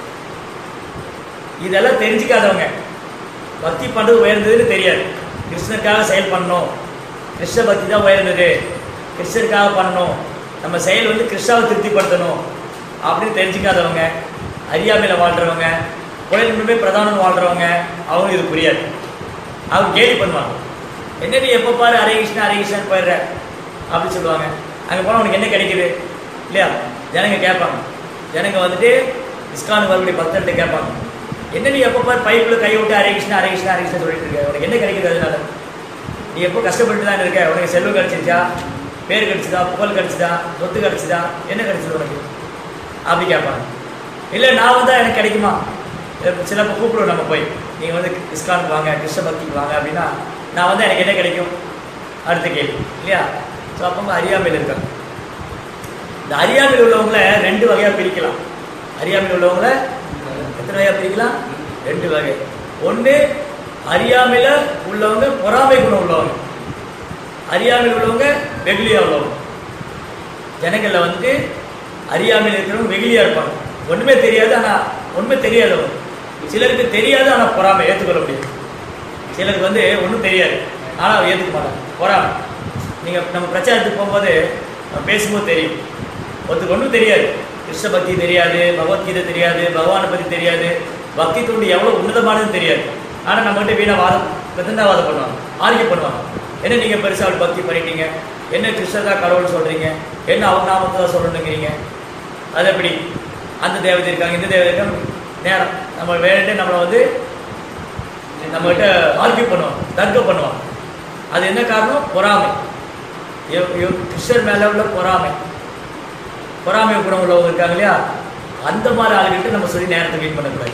A: இதெல்லாம் தெரிஞ்சுக்காதவங்க பக்தி பண்ணுறது உயர்ந்ததுன்னு தெரியாது. கிருஷ்ணருக்காக செயல் பண்ணணும், கிருஷ்ண பக்தி தான் உயர்ந்தது, கிருஷ்ணருக்காக பண்ணணும், நம்ம செயல் வந்து கிருஷ்ணாவை திருப்திப்படுத்தணும் அப்படின்னு தெரிஞ்சுக்காதவங்க, அறியாமையில் வாழ்கிறவங்க, குழந்தைமே பிரதானம் வாழ்கிறவங்க, அவங்க இது புரியாது. அவங்க கேலி பண்ணுவாங்க. என்ன நீ எப்போ பாரு ஹரே கிருஷ்ணா ஹரே கிருஷ்ணன் போயிடுற அப்படின்னு சொல்லுவாங்க. அங்கே போனால் உனக்கு என்ன கிடைக்குது இல்லையா, ஜனங்க கேட்பாங்க. ஜனங்க வந்துட்டு இஸ்கானுக்கு வரக்கூடிய பக்தர்கிட்ட கேட்பாங்க, என்ன நீ எப்போ பாரு பைப்பில் கை விட்டு ஹரே கிருஷ்ணா ஹரே கிருஷ்ணா ஹரே கிருஷ்ணா சொல்லிட்டு இருக்க, உனக்கு என்ன கிடைக்குது, அதனால நீ எப்போ கஷ்டப்பட்டு தான் இருக்க, உனக்கு செல்வம் கிடைச்சிருச்சா, பேர் கிடைச்சிதா, புகழ் கிடைச்சிதா, சொத்து கிடைச்சிதா, என்ன கிடைச்சது உனக்கு அப்படி கேட்பாங்க. இல்லை நான் வந்தால் எனக்கு கிடைக்குமா, சில கூப்பிடுவோம் நம்ம போய், நீங்கள் வந்து இஸ்கானுக்கு வாங்க, கிருஷ்ண பக்திக்கு வாங்க அப்படின்னா, நான் வந்து எனக்கு என்ன கிடைக்கும் அடுத்த கேள்வி இல்லையா. ஸோ அப்போ அறியாமையில் இருக்காங்க. இந்த அறியாமையில் உள்ளவங்கள ரெண்டு வகையாக பிரிக்கலாம். அறியாமையில் உள்ளவங்கள எத்தனை வகையாக பிரிக்கலாம், ரெண்டு வகை. ஒன்று அறியாமையில் உள்ளவங்க பொறாமை குணம் உள்ளவங்க, அறியாமையில் உள்ளவங்க வெகுளியாக உள்ளவங்க. ஜனங்களில் வந்துட்டு அறியாமையில் இருக்கிறவங்க வெகுளியாக இருப்பாங்க, ஒன்றுமே தெரியாது, ஆனால் ஒன்றுமே தெரியாதவங்க. சிலருக்கு தெரியாது ஆனால் பொறாமை ஏற்றுக்கொள்ள முடியாது. சிலருக்கு வந்து ஒன்றும் தெரியாது ஆனால் ஏற்றுக்க மாட்டாங்க, பொறாமை. நீங்கள் நம்ம பிரச்சாரத்துக்கு போகும்போது பேசும்போது தெரியும், ஒருத்தருக்கு ஒன்றும் தெரியாது, கிருஷ்ண பக்தி தெரியாது, பகவத்கீதை தெரியாது, பகவானை பற்றி தெரியாது, பக்தி தொண்டு எவ்வளோ உன்னதமானதுன்னு தெரியாது. ஆனால் நம்மகிட்ட வீணாக வாதம் பிரதண்டாவாதம் பண்ணுவாங்க, ஆர்கியூ பண்ணுவாங்க. என்ன நீங்கள் பெருசாக அவள் பக்தி பண்ணிட்டீங்க, என்ன கிருஷ்ணதா கடவுள்னு சொல்கிறீங்க, என்ன அவங்க நாமத்தை தான் சொல்லணுங்கிறீங்க, அது எப்படி அந்த தேவதை இருக்காங்க இந்த தேவதை இருக்காங்க, நேரம் நம்ம வேணுட்டு நம்மளை வந்து நம்மகிட்ட ஆர்கியூ பண்ணுவாங்க, தர்க்கம் பண்ணுவாங்க. அது என்ன காரணம், பொறாமை. கிருஷ்ணர் மேலே உள்ள பொறாமை, பொறாமை குணம் உள்ளவங்க இருக்காங்க இல்லையா, அந்த மாதிரி ஆளுகிட்ட நம்ம சொல்லி நேரத்தை வீண் பண்ணக்கூடாது.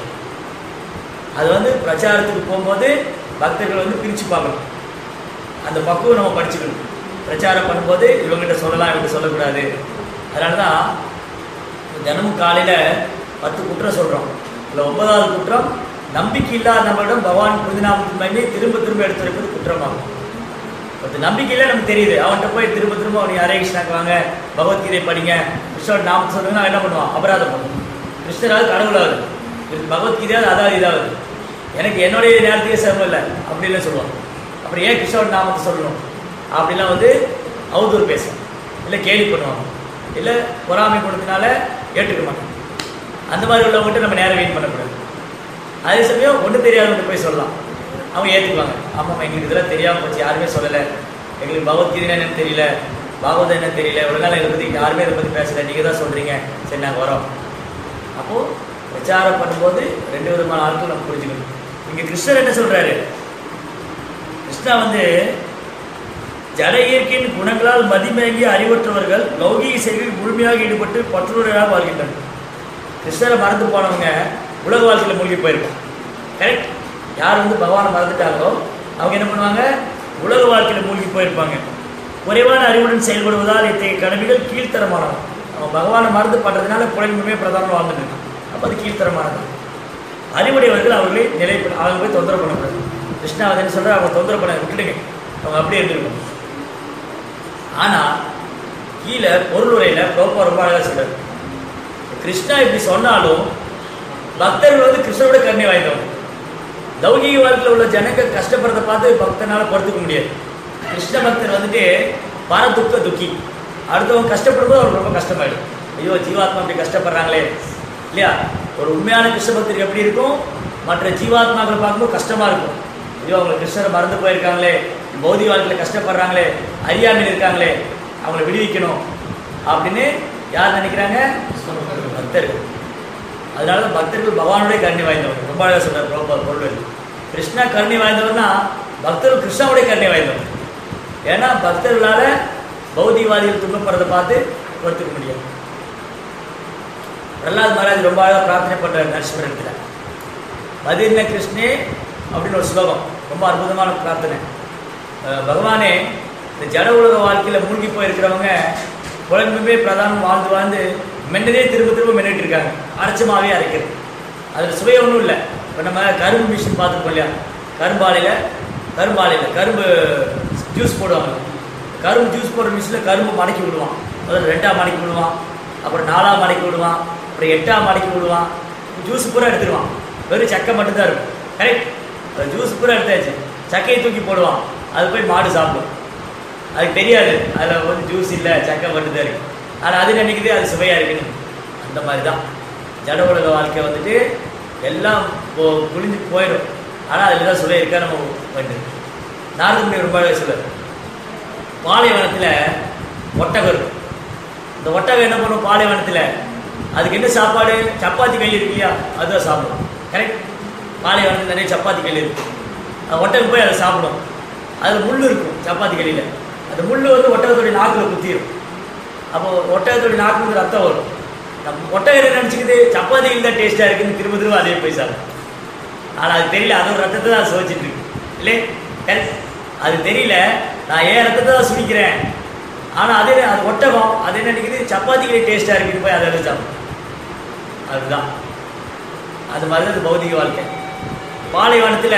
A: அது வந்து பிரச்சாரத்துக்கு போகும்போது பக்தர்கள் வந்து பிரித்து பார்க்கணும், அந்த பக்குவம் நம்ம படிச்சுக்கணும். பிரச்சாரம் பண்ணும்போது இவங்ககிட்ட சொல்லலாம், இவங்க சொல்லக்கூடாது. அதனால தான் தினமும் காலையில் பத்து குற்றம் சொல்கிறோம். இல்லை ஒன்பதாவது குற்றம், நம்பிக்கை இல்லாத நம்மளிடம் பகவான் புரிதினாமத்தின் மகிமையை திரும்ப திரும்ப எடுத்துரைப்பது குற்றமாகும். பத்து நம்பிக்கையில நமக்கு தெரியுது, அவன்கிட்ட போய் திரும்ப திரும்ப அவனுக்கு ஹரே கிருஷ்ணாக்கு வாங்க, பகவத்கீதை படிங்க, கிருஷ்ணன் நாம சொல்லுங்க, அவன் என்ன பண்ணுவான், அபராதம் பண்ணுவான். கிருஷ்ணராவது கடவுளாவது, பகவத்கீதையாவது அதாவது இதாவது, எனக்கு என்னுடைய நேரத்துக்கே சிரமம் இல்லை அப்படின்லாம் சொல்லுவான். அப்புறம் ஏன் கிருஷ்ணன் நாமத்தை சொல்லணும் அப்படிலாம் வந்து அவதூறு பேசுவான், இல்லை கேலி பண்ணுவாங்க, இல்லை பொறாமை குணத்தினால ஏற்றுக்க மாட்டாங்க. அந்த மாதிரி உள்ளவங்ககிட்ட நம்ம நேரம் வீண் பண்ணக்கூடாது. அதே சமயம் ஒன்றும் தெரியாதவங்க போய் சொல்லலாம், அவங்க ஏற்றுக்குவாங்க. ஆமாம், எங்களுக்கு இதெல்லாம் தெரியாமல் போச்சு, யாருமே சொல்லலை, எங்களுக்கு பகவத்கீதை என்னன்னு தெரியல, பாகவதம் என்னன்னு தெரியல, ஒரு நாள் இதை பற்றி யாருமே இதை பற்றி பேசலை, நீங்கள் தான் சொல்கிறீங்க, சரி நாங்கள் வரோம். அப்போது பிரச்சாரம் பண்ணும்போது ரெண்டு விதமான ஆட்கள் நம்ம புரிஞ்சுக்கணும். இங்கே கிருஷ்ணர் என்ன சொல்கிறாரு, கிருஷ்ணா வந்து ஜட இயற்கையின் குணங்களால் மதிமயங்கிய அறிவற்றவர்கள் லௌகீக செயல்களில் முழுமையாக ஈடுபட்டு பற்றுவராக வாழ்கின்றனர். கிருஷ்ணரை மறந்து போனவங்க உலக வாழ்க்கையில் மூழ்கி போயிருக்கோம். கரெக்ட். யார் வந்து பகவானை மறந்துட்டாங்களோ அவங்க என்ன பண்ணுவாங்க, உலக வாழ்க்கையில் மூழ்கி போயிருப்பாங்க. குறைவான அறிவுடன் செயல்படுவதால் இத்தகைய கடமைகள் கீழ்த்தரமானது. அவன் பகவானை மறந்து பண்ணுறதுனால குழந்தைமே பிரதானம் வாழ்ந்துட்டு இருக்கான். அப்போ அது கீழ்த்தரமானது. அறிவுடையவர்கள் அவர்களை நிலை அவங்க போய் தொந்தரவு பண்ணக்கூடாது. கிருஷ்ணா வந்து சொல்கிற அவங்க தொந்தரவு பண்ண விட்டுடுங்க, அவங்க அப்படியே இருந்துருக்கும். ஆனால் கீழே பொருள் உரையில் ரொம்ப ரொம்ப அழகாக சொல்கிறார். கிருஷ்ணா இப்படி சொன்னாலும் பக்தர்கள் வந்து கிருஷ்ணரோட கருணை வாய்ந்தவங்க. லௌகீக வாழ்க்கையில் உள்ள ஜனங்க கஷ்டப்படுறதை பார்த்து பக்தனால் பொறுத்துக்க முடியாது. கிருஷ்ண பக்தர் வந்துட்டு பர துக்க துக்கி, அடுத்தவங்க கஷ்டப்படும்போது அவருக்கு ரொம்ப கஷ்டமாயிடும். ஐயோ ஜீவாத்மா அப்படி கஷ்டப்படுறாங்களே இல்லையா. ஒரு உண்மையான கிருஷ்ண பக்தருக்கு எப்படி இருக்கும், மற்ற ஜீவாத்மாக்களை பார்க்கும்போது கஷ்டமாக இருக்கும். ஐயோ அவங்க கிருஷ்ணரை மறந்து போயிருக்காங்களே, பௌதிக வாழ்க்கையில் கஷ்டப்படுறாங்களே, அறியாமையில் இருக்காங்களே, அவங்கள விடுவிக்கணும் அப்படின்னு யார் நினைக்கிறாங்க, பக்தர்கள். அதனால தான் பக்தர்கள் பகவானுடைய கருணை வாய்ந்தவர். ரொம்ப அழகாக சொல்றார் பிரபுபாத் பொருள். கிருஷ்ணா கருணை வாய்ந்தவர்னா பக்தர்கள் கிருஷ்ணாவுடைய கருணை வாய்ந்தவர். ஏன்னா பக்தர்களால் பௌதிகவாதிகள் துன்பப்படுறதை பார்த்து பொறுத்துக்க முடியாது. பிரகலாத் மகாராஜ் ரொம்ப அழகாக பிரார்த்தனை பண்ணுறாரு நரசிம்மர் இடத்துல. மதிர்ன கிருஷ்ணே அப்படின்னு ஒரு ஸ்லோகம், ரொம்ப அற்புதமான பிரார்த்தனை. பகவானே, இந்த ஜட உலக வாழ்க்கையில் மூழ்கி போயிருக்கிறவங்க குழம்புமே பிரதானம் வாழ்ந்து வாழ்ந்து மென்னதே திரும்ப திரும்ப மென்னிட்டு இருக்காங்க. அரைச்சமாகவே அரைக்கிறது, அதில் சுவை ஒன்றும் இல்லை. இப்போ நம்ம கரும்பு மிஷின் பார்த்துருக்கோம் இல்லையா? கரும்பாலையில் கரும்பாலையில் கரும்பு ஜூஸ் போடுவாங்க. கரும்பு ஜூஸ் போடுற மிஷினில் கரும்பு மடக்கி விடுவான். முதல்ல ரெண்டாக மடக்கி விடுவான், அப்புறம் நாலாக மடக்கி விடுவான், அப்புறம் எட்டாக மடக்கி விடுவான். ஜூஸ் பூரா எடுத்துடுவான், வெறும் சக்கை மட்டும்தான் இருக்கும். கரெக்ட்? அது ஜூஸ் பூரா எடுத்தாச்சு, சக்கையை தூக்கி போடுவான். அது போய் மாடு சாப்பிடும். அதுக்கு தெரியாது அதில் வந்து ஜூஸ் இல்லை, சக்கை மட்டும்தான் இருக்குது. ஆனால் அது நினைக்குது அது சுவையாக இருக்குன்னு. அந்த மாதிரி தான் ஜட உலக வாழ்க்கை வந்துட்டு எல்லாம் போ புளிஞ்சு போயிடும். ஆனால் அதில் தான் சுவை இருக்கா நம்ம வந்து நாரதமுனி ரொம்ப அழகாக சொல்லுவார். பாலைவனத்தில் ஒட்டகம் இருக்கும். இந்த ஒட்டகம் என்ன பண்ணும்? பாலைவனத்தில் அதுக்கு என்ன சாப்பாடு? சப்பாத்தி கையில் இருக்கு இல்லையா, அதுதான் சாப்பிடும். கரெக்ட்? பாலைவனத்தில் நிறைய சப்பாத்தி கையில் இருக்கும். அது ஒட்டகம் போய் அதை சாப்பிடும். அதில் முள் இருக்கும் சப்பாத்தி கையில். அந்த முள் வந்து ஒட்டகத்துடைய நாக்கில் குத்திடும். அப்போது ஒட்டகத்துடைய நாக்கு ரத்தம் வரும். நம்ம ஒட்டகம் நினச்சிக்கிது சப்பாத்தி தான் டேஸ்ட்டாக இருக்குன்னு திரும்ப திரும்ப அதே போய் சாப்பிடும். ஆனால் அது தெரியல, அதோட ரத்தத்தை தான் சுவைச்சிட்டு இருக்கு இல்லை? கரெக்ட்? அது தெரியல, நான் ஏன் ரத்தத்தை தான் சுடிக்கிறேன். ஆனால் அதே அது ஒட்டகம் அது என்ன நினைக்குது சப்பாத்திக்கு டேஸ்ட்டாக இருக்குன்னு போய் அதை சாப்பிடும். அதுதான் அது மாதிரி தான் பௌதிக வாழ்க்கை. பாலைவனத்தில்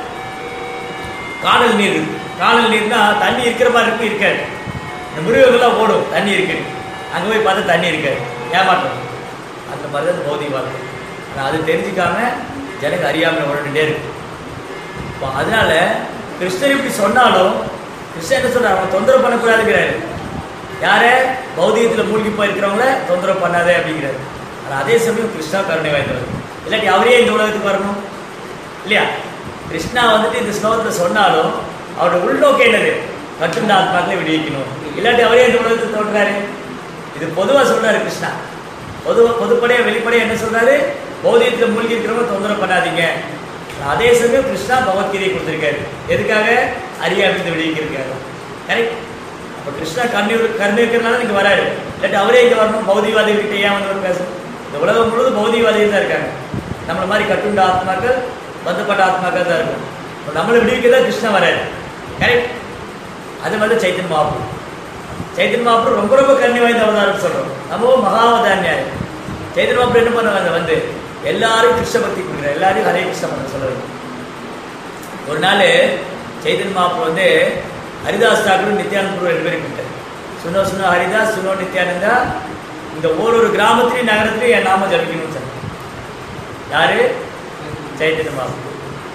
A: காணல் நீர் இருக்கு. காணல் நீர்னா தண்ணி இருக்கிற மாதிரி இருக்கும், இருக்காது. இந்த மிருகங்கள்லாம் ஓடும் தண்ணி இருக்குன்னு, அங்கே போய் பார்த்தா தண்ணி இருக்காது, ஏமாற்றம். அந்த மாதிரி தான் பௌதிக வாழ்க்கை. ஆனால் அது தெரிஞ்சுக்காம ஜனங்க அறியாமல் உடனே இருக்கு. இப்போ அதனால கிருஷ்ணர் இப்படி சொன்னாலும் கிருஷ்ணன் என்ன சொல்றாரு? அவன் தொந்தரவு பண்ணக்கூடாதுங்கிறாரு. யாரை? பௌதிகத்தில் மூழ்கி போயிருக்கிறவங்கள தொந்தரவு பண்ணாதே அப்படிங்கிறாரு. ஆனால் அதே சமயம் கிருஷ்ணா கருணை வாய்ந்தவர். இல்லாட்டி அவரே இந்த உலகத்துக்கு வரணும் இல்லையா? கிருஷ்ணா வந்துட்டு இந்த ஸ்லோகத்தில் சொன்னாலும் அவரோட உள்நோக்கம் என்னது? கட்டுண்ட ஆத்மாக்களை விடுவிக்கணும். இல்லாட்டி அவரே இந்த உலகத்துக்கு தோன்றாரு. இது பொதுவாக சொல்றாரு கிருஷ்ணா. பொதுவாக பொதுப்படையாக வெளிப்படையாக என்ன சொல்றாரு? பௌதிகத்தில் மூழ்கி இருக்கிறவங்க தொந்தரவு பண்ணாதீங்க. அதே சமயம் கிருஷ்ணா பகவத்கீதையை கொடுத்துருக்காரு. எதுக்காக? அறியாமல் விடுவிக்கிறதுக்காக. கரெக்ட்? அப்போ கிருஷ்ணா கருணை கருணை இருக்கிறனால இங்கே வராரு. இல்லாட்டி அவரே இங்கே வரணும். பௌதிகவாதிகிட்ட ஏன் வந்து பேசணும்? இந்த உலகம் முழுவது பௌதிகவாதிகள் தான் இருக்காங்க. நம்மளை மாதிரி கட்டுண்ட ஆத்மாக்கள், பந்தப்பட்ட ஆத்மாக்கள் தான் இருக்கும். இப்போ நம்மளை விடுவிக்க தான் கிருஷ்ணா வராரு. கரெக்ட்? அது மாதிரி சைத்தன்ய மகாபிரபு. சைத்தன்ய மகாபிரபு ரொம்ப ரொம்ப கருணை வாய்ந்த அவதாரம் சொல்கிறோம். நம்ம மகாவதான்யாயம். சைத்தன்ய மகாபிரபு என்ன பண்ணுவாங்க? வந்து எல்லாரும் கிருஷ்ண பக்தி கொடுக்குறாரு, எல்லாரையும் ஹரே கிருஷ்ண பண்ண சொல்லுவாங்க. ஒரு நாள் சைத்தன்ய மகாபிரபு வந்து ஹரிதாஸ் தாக்கூர் நித்யானந்த பிரபு ரெண்டு பேரும் கூப்பிட்டார். சுனோ சுனோ ஹரிதாஸ், சுனோ நித்யானந்தா, இந்த ஒரு கிராமத்திலையும் நகரத்திலையும் என் நாம ஜபிக்கணும்னு சொன்னார். யாரு? சைத்தன்ய மகாபிரபு.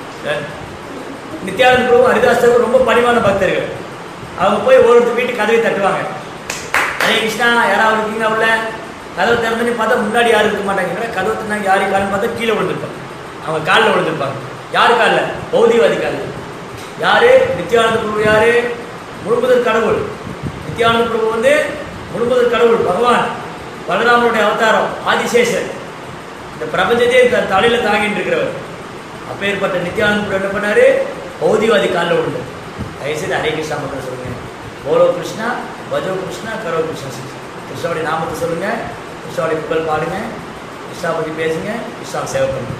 A: நித்யானந்த பிரபு ஹரிதாஸ் தாக்கூர் ரொம்ப பணிவான பக்தர்கள். அவங்க போய் ஒவ்வொருத்தர் வீட்டு கதவை தட்டுவாங்க. ஹரே கிருஷ்ணா, யாராவது இருக்கீங்க? உள்ள கதவை திறந்துன்னு பார்த்தா முன்னாடி யாரும் இருக்க மாட்டாங்க. கதவை திறந்தாங்க, யாரு காலம் பார்த்தா கீழே விழுந்துருப்பாங்க. அவங்க காலில் விழுந்துருப்பாங்க. யாரு காலில்? பௌதிகவாதி காலில். யாரு? நித்யானந்த பிரபு. யாரு? முழுமுதல் கடவுள். நித்யானந்த பிரபு வந்து முழுமுதல் கடவுள், பகவான் பலராமனுடைய அவதாரம், ஆதிசேஷன். இந்த பிரபஞ்சத்தையே தன் தலையில் தாங்கிட்டு இருக்கிறவர். அப்பேற்பட்ட நித்யானந்த பிரபு என்ன பண்ணாரு? பௌதிகவாதி காலில் விழுந்து, தயவுசெய்து ஹரே கிருஷ்ணா மட்டும் சொல்லுங்க. போலோ கிருஷ்ணா, பஜோ கிருஷ்ணா, கரோ கிருஷ்ணா. கிருஷ்ணாவுடைய நாமத்தை சொல்லுங்க, கிருஷ்ணாவுடைய புகழ் பாடுங்க, கிருஷ்ணா பற்றி பேசுங்க, கிருஷ்ணாவை சேவை பண்ணுங்க.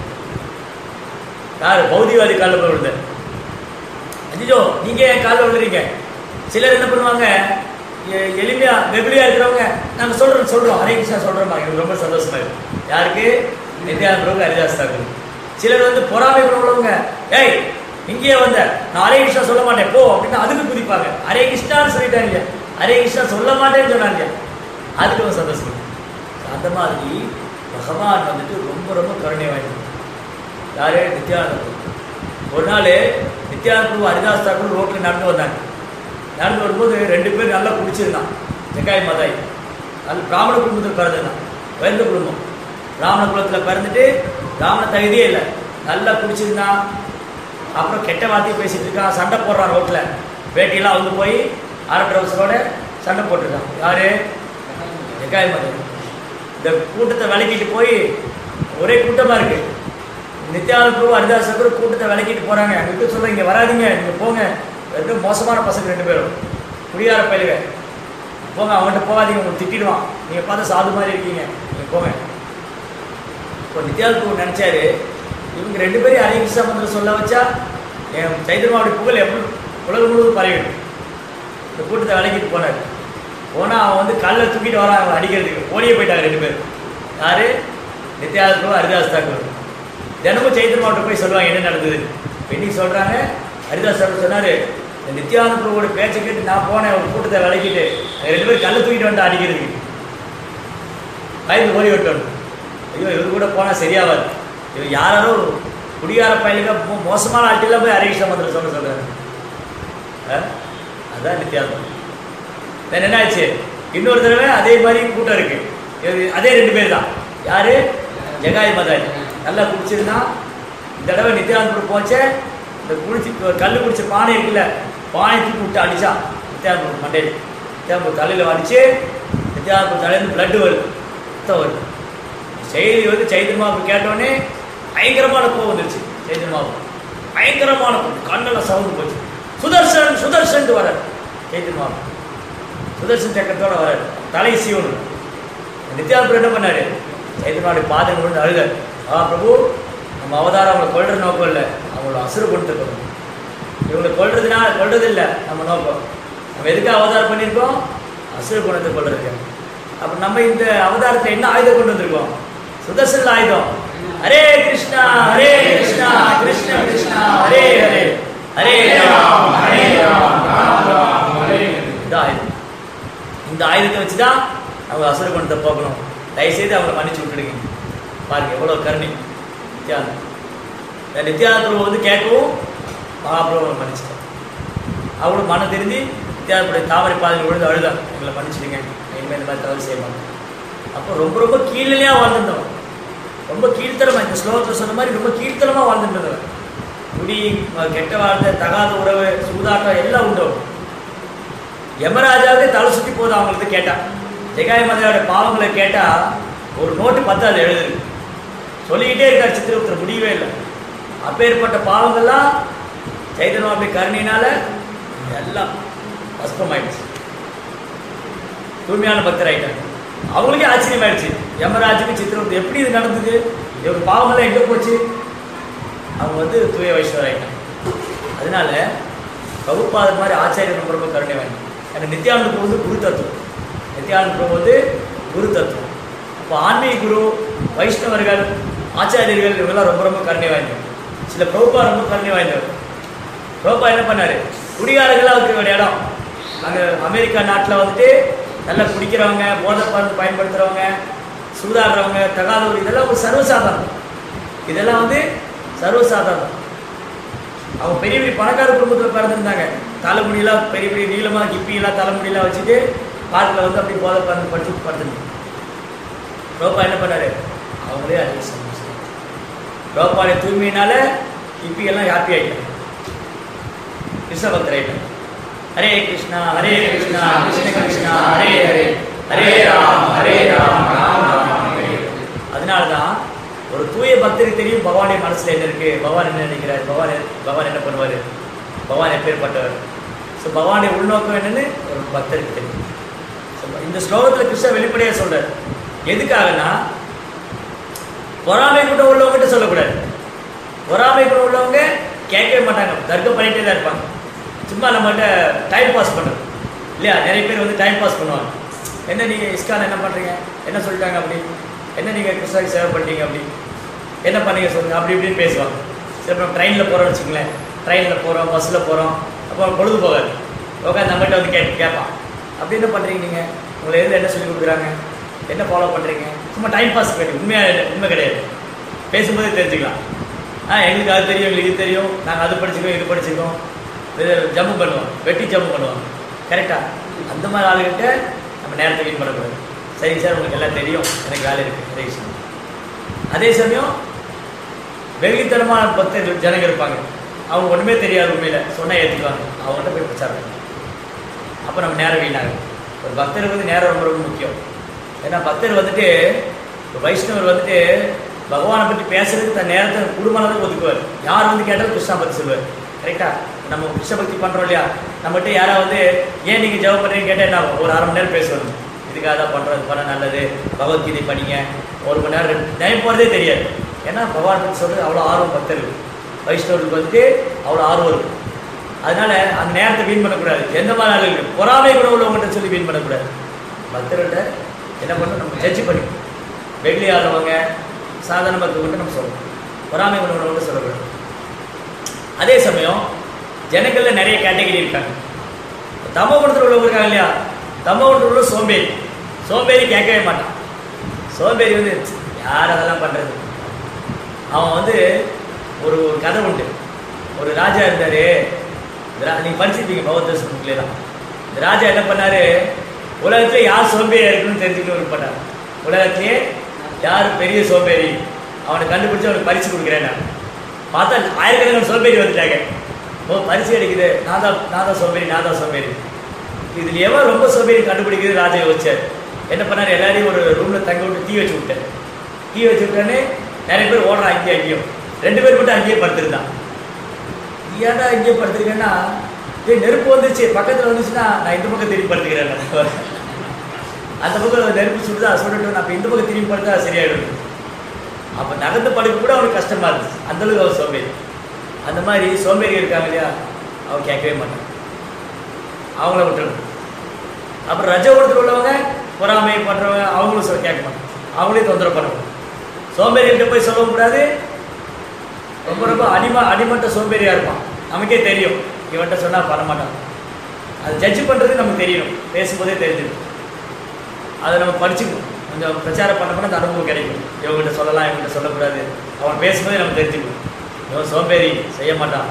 A: யார்? பௌதிகவாதி காலில் போய் விழுந்தார். அஜிஜோ, நீங்கள் ஏன் காலில் விழுறீங்க? சிலர் என்ன பண்ணுவாங்க? எளிமையா வெகுளியா இருக்கிறவங்க, நாங்கள் சொல்கிறோம் சொல்கிறோம் ஹரே கிருஷ்ணா சொல்கிறோமா, எனக்கு ரொம்ப சந்தோஷமா இருக்கும். யாருக்கு? நித்யானந்த பிரபு, ஹரிதாஸ் தாக்கூர். சிலர் வந்து பொறாமை உள்ளவங்க, ஏய் இங்கேயே வந்த நான் ஹரே கிருஷ்ணா சொல்ல மாட்டேன் போ அப்படின்னு அதுக்கு குதிப்பாங்க. ஹரே கிருஷ்ணான்னு சொல்லிட்டாங்க இல்லையா, ஹரே கிருஷ்ணா சொல்ல மாட்டேன்னு சொன்னாங்க இல்லையா, அதுக்கு ரொம்ப சந்தோஷம். அந்த மாதிரி பகவான் வந்துட்டு ரொம்ப ரொம்ப கருணை வாய்ந்தது. யாரு? நித்யானந்த பிரபு. ஒரு நாள் நித்யானந்த பிரபு ஹரிதாஸ் தாக்கூர் ரோட்டில் நடந்து வந்தாங்க. நடந்து வரும்போது ரெண்டு பேர் நல்லா குடிச்சிருந்தான். ஜக்காய் மதாய் நல்ல பிராமண குடும்பத்தில் பிறந்திருந்தான். உயர்ந்த குடும்பம். பிராமண குலத்தில் பிறந்துட்டு பிராமண தகுதியே இல்லை, நல்லா குடிச்சிருந்தான். அப்புறம் கெட்ட வார்த்தையை பேசிட்டு இருக்கான், சண்டை போடுறான் ரோட்டில். வேட்டியெல்லாம் வந்து போய் அரை ட்ரௌசரோட சண்டை போட்டிருக்கான். யாரு? ஜக்காய் மதாய். இந்த கூட்டத்தை விளக்கிட்டு போய் ஒரே கூட்டமாக இருக்குது. நித்யானந்த பிரபு ஹரிதாஸ் தாக்கூர் கூட்டத்தை விளக்கிட்டு போகிறாங்க. அங்கே சொல்ல இங்கே வராதிங்க, நீங்கள் போங்க, ரெண்டு மோசமான பசங்க ரெண்டு பேரும் குடியார பயிலுங்க, போங்க அவங்கள்ட்ட போகாதீங்க, உங்களுக்கு திட்டிடுவான், நீங்கள் பார்த்தா சாது மாதிரி இருக்கீங்க, நீங்கள் போங்க. இப்போ நித்யானந்த நினச்சாரு, இவங்க ரெண்டு பேரும் ஹரே கிருஷ்ணா மந்திரம் சொல்ல வச்சா என் சைத்தன்யாவுடைய புகழ் எப்படி உலகம் முழுவதும் பரவிடும். இந்த கூட்டத்தை விளக்கிட்டு போனார். போனால் அவன் வந்து கல்லை தூக்கிட்டு வரான் அவன் அடிக்கிறதுக்கு. ஓடியே போயிட்டாங்க ரெண்டு பேர். யார்? நித்யானந்தரும் ஹரிதாஸ் தாக்கூர். தினமும் சைத்தன்யாவிட்ட போய் சொல்லுவாங்க என்ன நடந்தது. இன்னைக்கு சொல்கிறாங்க, ஹரிதாஸ் தாக்கூர் சொன்னார், இந்த நித்யானந்த பிரபுவோட பேச்சை கேட்டு நான் போனேன் ஒரு கூட்டத்தை விளக்கிட்டு ரெண்டு பேரும் கல்லை தூக்கிட்டு வந்து அடிக்கிறதுக்கு. பயந்து ஓடி விட்டோம். ஐயோ இவர் கூட போனால் சரியாவாது, இவர் யாரோ குடிகார பயிலுங்க மோசமான ஆட்சியெல்லாம் போய் ஹரே கிருஷ்ணா மந்திரம் சொல்ல சொல்கிறாரு. அதுதான் நித்யானந்தம். தென் என்ன ஆச்சு, இன்னொரு தடவை அதே மாதிரி கூட்டம் இருக்குது. அதே ரெண்டு பேர் தான். யார்? ஜகாய் மதாய் நல்லா குடிச்சிருந்தான். இந்த தடவை நித்யானந்தபுரம் போச்சே, இந்த குடிச்சு கல் குடிச்ச பானை இருக்குல்ல, பானை தூக்கி விட்டு அடித்தான் நித்யானந்தபுரம் மண்டையில். நித்யானந்தபுரம் தலையில் அடித்து நித்யானந்தபுரம் தலையிலேருந்து பிளட்டு வருது, ரத்தம் வருது. செய்தி வந்து சைத்தன்யாவுக்கு கேட்டோடனே பயங்கரமான கோவம் வந்துருச்சு. சைத்தன்யாவுக்கு பயங்கரமான கண்ணெல்லாம் சவுண்டு போச்சு. சுதர்சன் சுதர்சன் வர சைத்தன்யாவுக்கு சுதர்சன் சக்கரத்தோட வர தலை சீவனு. நித்யானந்தபுரம் என்ன பண்ணாரு, சைத்தன்யாவுடைய பாதம் கொண்டு அழுதார். ஆ பிரபு, நம்ம அவதாரம் அவங்களை கொள்ற நோக்கம் இல்லை, அவங்களோட அசுர குணத்தை கொள்ளும். இவங்களை கொள்றதுனால கொள்றது இல்லை நம்ம நோக்கம். நம்ம எதுக்காக அவதாரம் பண்ணியிருக்கோம்? அசுர குணத்தை கொள்றதுக்கு. அப்போ நம்ம இந்த அவதாரத்தை என்ன ஆயுதம் கொண்டு வந்திருக்கோம்? சுதர்சன ஆயுதம். ஹரே கிருஷ்ணா ஹரே கிருஷ்ணா கிருஷ்ண கிருஷ்ணா ஹரே ஹரே ஹரே ராம் ஹரே ராம் ராம் ராம் ஹரே ஹரே. இந்த ஆயுதம், இந்த ஆயுதத்தை வச்சு தான் அவங்க அசுர குணத்தை போக்கணும். தயவுசெய்து அவங்களை மன்னிச்சு விட்டுடுங்க. பாருங்க எவ்வளோ கருணை நித்யானந்தம். இந்த நித்யானந்தம் வந்து கேட்கவும் மகாபிரபுவை மன்னிச்சிட்டேன். அவங்களும் மனம் திருந்தி நித்யானந்தருடைய தாமரை பாதையில் விழுந்து அழுதான், எங்களை மன்னிச்சிடுங்க, இனிமேல் இந்த மாதிரி தவறு செய்ய மாட்டோம். அப்போ ரொம்ப ரொம்ப கீழ்நிலையாக வாழ்ந்துட்டோம். ரொம்ப கீழ்த்தரமாக, இந்த ஸ்லோகத்தில் சொன்ன மாதிரி ரொம்ப கீழ்த்தரமாக வாழ்ந்துட்டவர். குடி, கெட்ட வார்த்தை, தகாத உறவு, சூதாட்டம் எல்லாம் உண்டு. யமராஜாவே தலை சுற்றி போதும் அவங்களுக்கு கேட்டால். ஜெகாய் மதையோட பாவங்களை கேட்டால் ஒரு நோட்டு பத்து அது எழுதுது. சொல்லிக்கிட்டே இருக்கார் சித்திரகுப்தர், முடியவே இல்லை. அப்பேற்பட்ட பாவங்கள்லாம் சைத்தன்யாவுடைய கருணையினால எல்லாம் பஸ்பமாயிடுச்சு. தூய்மையான பக்தர் ஆகிட்டாங்க. அவங்களுக்கே ஆச்சரியமாயிடுச்சு, யமராஜுக்கு சித்திரகுப்தர் எப்படி இது நடந்தது, இவங்க பாவங்கள்லாம் எங்கே போச்சு. அவங்க வந்து தூய வைஷ்ணவர் ஆகிட்டாங்க. அதனால பிரபுபாதர் மாதிரி ஆச்சாரியர் ரொம்ப ரொம்ப கருணை வேணும். எனக்கு நித்யானந்த பிரபு வந்து குரு தத்துவம். நித்யானந்த பிரபு வந்து குரு தத்துவம். அப்போ ஆன்மீக குரு, வைஷ்ணவர்கள், ஆச்சாரியர்கள் இவங்கெல்லாம் ரொம்ப ரொம்ப கருணை வாய்ந்தவர். சில பிரபுபா ரொம்ப கருணை வாய்ந்தவர். பிரபுபா என்ன பண்ணார், குடிகாரர்களாக இருக்கிற ஒரு இடம் அங்கே அமெரிக்கா நாட்டில் வந்துட்டு நல்லா குடிக்கிறவங்க, போதை மருந்து பயன்படுத்துகிறவங்க, சூதாடுறவங்க, தகாதவர், இதெல்லாம் ஒரு சர்வசாதாரணம். இதெல்லாம் வந்து சர்வசாதாரணம். அவங்க பெரிய பெரிய பணக்கார குடும்பத்தில் பிறந்திருந்தாங்க. தலைமுடியெல்லாம் பெரிய பெரிய நீளமாக கிப்பியெல்லாம் தலைமுடியெல்லாம் வச்சுட்டு காட்டில் வந்து அப்படி போதை மருந்து படிச்சு படுத்துருந்தாங்க. ரோப்பா என்ன பண்ணார், அவங்களே அதிக சந்தோஷம். ரோப்பாடைய தூய்மையினால கிப்பியெல்லாம் ஹாப்பி ஆகிட்டாங்க, கிருஷ்ண பக்தர் ஆகிட்டாங்க. ஹரே கிருஷ்ணா ஹரே கிருஷ்ணா கிருஷ்ண கிருஷ்ணா ஹரே ஹரே ஹரே ராம் ஹரே ராம் ராம் ராம் ஹரே. அதனால தான் ஒரு தூய பக்தருக்கு தெரியும் பகவானுடைய மனசில் என்ன இருக்குது, பகவான் என்ன நினைக்கிறார், பகவான் பகவான் என்ன பண்ணுவார், பகவான் எப்பேற்பட்டவர். ஸோ பகவானுடைய உள்நோக்கம் என்னன்னு ஒரு பக்தருக்கு தெரியும். ஸோ இந்த ஸ்லோகத்தில் கிருஷ்ணா வெளிப்படையாக சொல்கிறார். எதுக்காகனா பொறாமை கூட உள்ளவங்ககிட்ட சொல்லக்கூடாது. பொறாமை கூட உள்ளவங்க கேட்கவே மாட்டாங்க, தர்க்கம் பண்ணிகிட்டே தான் இருப்பாங்க. சும்மா நம்மகிட்ட டைம் பாஸ் பண்ணுறது இல்லையா. நிறைய பேர் வந்து டைம் பாஸ் பண்ணுவாங்க. என்ன நீங்கள் இஸ்கான் என்ன பண்ணுறீங்க, என்ன சொல்லிட்டாங்க அப்படி, என்ன நீங்கள் கிருஷ்ணாவுக்கு சேவை பண்ணிட்டீங்க அப்படி, என்ன பண்ணீங்க சொல்லுங்கள், அப்படி இப்படின்னு பேசுவாங்க. சரி அப்புறம் ட்ரெயினில் போகிறோம்னு வச்சுங்களேன், ட்ரெயினில் போகிறோம், பஸ்ஸில் போகிறோம், அப்புறம் பொழுது போகாது, உட்காந்து நம்மகிட்ட வந்து கே கேட்பான் அப்படி என்ன பண்ணுறீங்க நீங்கள், உங்களை எதில் என்ன சொல்லி கொடுக்குறாங்க, என்ன ஃபாலோ பண்ணுறீங்க, சும்மா டைம் பாஸ் பண்ணி உண்மையாக உண்மை கிடையாது. பேசும்போதே தெரிஞ்சுக்கலாம். ஆ எங்களுக்கு அது தெரியும், எங்களுக்கு இது தெரியும், நாங்கள் அது படிச்சுக்கோம் இது படிச்சுக்கோம், இது ஜம்பு பண்ணுவோம், வெட்டி ஜம்பு பண்ணுவோம். கரெக்டாக அந்த மாதிரி ஆளுகிட்ட நம்ம நேரத்தை வீண் பண்ணக்கூடாது. சரி சார் உங்களுக்கு எல்லாம் தெரியும், எனக்கு வேலை இருக்குது, அதே விஷயம். அதே சமயம் வெகுளித்தனமான பக்தர்கள் ஜனங்க இருப்பாங்க, அவங்க ஒன்றுமே தெரியாது, உண்மையில் சொன்னால் ஏற்றுக்குவாங்க, அவங்கள்ட்ட போய் பிரச்சாரம். அப்போ நம்ம நேரம் வீணாகும். ஒரு பக்தருக்கு வந்து நேரம் ரொம்ப ரொம்ப முக்கியம். ஏன்னா பக்தர் வந்துட்டு வைஷ்ணவர் வந்துட்டு பகவானை பற்றி பேசுறதுக்கு தன் நேரத்தை குடும்பத்தை ஒதுக்குவார். யார் வந்து கேட்டாலும் கிருஷ்ணா பற்றி சொல்லுவார். கரெக்டாக நம்ம கிருஷ்ண பக்தி பண்ணுறோம் இல்லையா, நம்மகிட்ட யாராவது ஏன் நீங்கள் ஜெபம் பண்ணுறீங்கன்னு கேட்டால் என்ன ஒரு அரை மணி நேரம் பேசுவாங்க. இதுக்காக தான் பண்ணுறது, பண்ண நல்லது, பகவத்கீதை படிங்க, ஒரு மணி நேரம் ரெண்டு டைம் போகிறதே தெரியாது. ஏன்னா பகவான் பற்றி சொல்கிறது அவ்வளோ ஆர்வம் பக்தர்கள், வைஷ்ணவர்களுக்கு வந்துட்டு அவ்வளோ ஆர்வம் இருக்குது. அதனால் அந்த நேரத்தை வீண் பண்ணக்கூடாது. எந்த மாதிரி ஆளுகள் பொறாமை கூட உள்ளவங்கள்ட்ட சொல்லி வீண் பண்ணக்கூடாது. பக்தர்கள்ட்ட என்ன பண்ணணும், நம்ம ஜட்ஜி பண்ணிக்கணும். வெள்ளி ஆடுறவங்க சாதாரண பக்தர்கள்ட்ட நம்ம சொல்லணும், பொறாமை உள்ளவங்கள்ட்ட சொல்லக்கூடாது. அதே சமயம் ஜனங்களில் நிறைய கேட்டகரி இருக்காங்க. தமோ குணத்தில் உள்ளவங்க இருக்காங்க இல்லையா, தமோ குணத்தில் உள்ள சோம்பேறி. சோம்பேறி கேட்கவே மாட்டான். சோம்பேறி வந்து யார் அதெல்லாம் பண்ணுறது. அவன் வந்து ஒரு ஒரு கதை உண்டு. ஒரு ராஜா இருந்தார், நீங்கள் படிச்சிருப்பீங்க பௌத்தேஸ்வர புக்கிலே தான். இந்த ராஜா என்ன பண்ணார், உலகத்திலே யார் சோம்பேறியாக இருக்குன்னு தெரிஞ்சுக்கணும் விருப்பப்பட்டார். உலகத்திலே யார் பெரிய சோம்பேறி அவனை கண்டுபிடிச்சி அவனுக்கு பரிசு கொடுக்குறேன். நான் பார்த்தா ஆயிரக்கணக்கான சோம்பேறி வந்துட்டாங்க. ஓ பரிசு கிடைக்குது, நான் தான் நான் தான் சோம்பேறி நான் தான் சோம்பேறி. இதில் எவன் ரொம்ப சோம்பேறி கண்டுபிடிக்கிறது ராஜா யோசிச்சார். என்ன பண்ணார், எல்லாரையும் ஒரு ரூமில் தங்க விட்டு தீ வச்சு விட்டார். தீ வச்சு விட்டோன்னே நிறைய பேர் ஓடுறான் அங்கேயும் அங்கேயும். ரெண்டு பேர் மட்டும் அங்கேயே படுத்துருந்தான். ஏன்னா இங்கேயே படுத்துருக்கேன்னா, இதே நெருப்பு வந்துச்சு பக்கத்தில் வந்துச்சுன்னா நான் இந்த பக்கம் திரும்பி படுத்துக்கிறேன். அந்த பக்கம் நெருப்பு சுடுதா சுடட்டும், நான் இப்போ இந்த பக்கம் திரும்பி படுத்தா சரியாயிடும். அப்போ நகர்ந்து படுக்க கூட அவனுக்கு கஷ்டமாக இருந்துச்சு. அந்தளவுக்கு அவர் சோம்பேறி. அந்த மாதிரி சோம்பேறி இருக்காங்க இல்லையா, அவன் கேட்கவே மாட்டான், அவங்கள விட்டுருணும். அப்புறம் ரஜகுணத்தில் உள்ளவங்க பொறாமை பண்ணுறவங்க அவங்களும் சொல்ல கேட்க மாட்டாங்க, அவங்களே தொந்தரவு பண்ணணும். சோம்பேறிகிட்ட போய் சொல்லவும் கூடாது. ரொம்ப ரொம்ப அடிமா அடிமட்ட சோம்பேறியாக இருப்பான். நமக்கே தெரியும் இவன்கிட்ட சொன்னால் பண்ண மாட்டான். அது ஜட்ஜ் பண்ணுறது நமக்கு தெரியணும், பேசும்போதே தெரிஞ்சிடும். அதை நம்ம படிச்சுக்கணும். கொஞ்சம் பிரச்சாரம் பண்ண பண்ண அந்த அனுபவம் கிடைக்கும். இவங்ககிட்ட சொல்லலாம், இவங்ககிட்ட சொல்லக்கூடாது. அவன் பேசும்போதே நம்ம தெரிஞ்சுக்கணும், இவன் சோம்பேறி செய்ய மாட்டான்.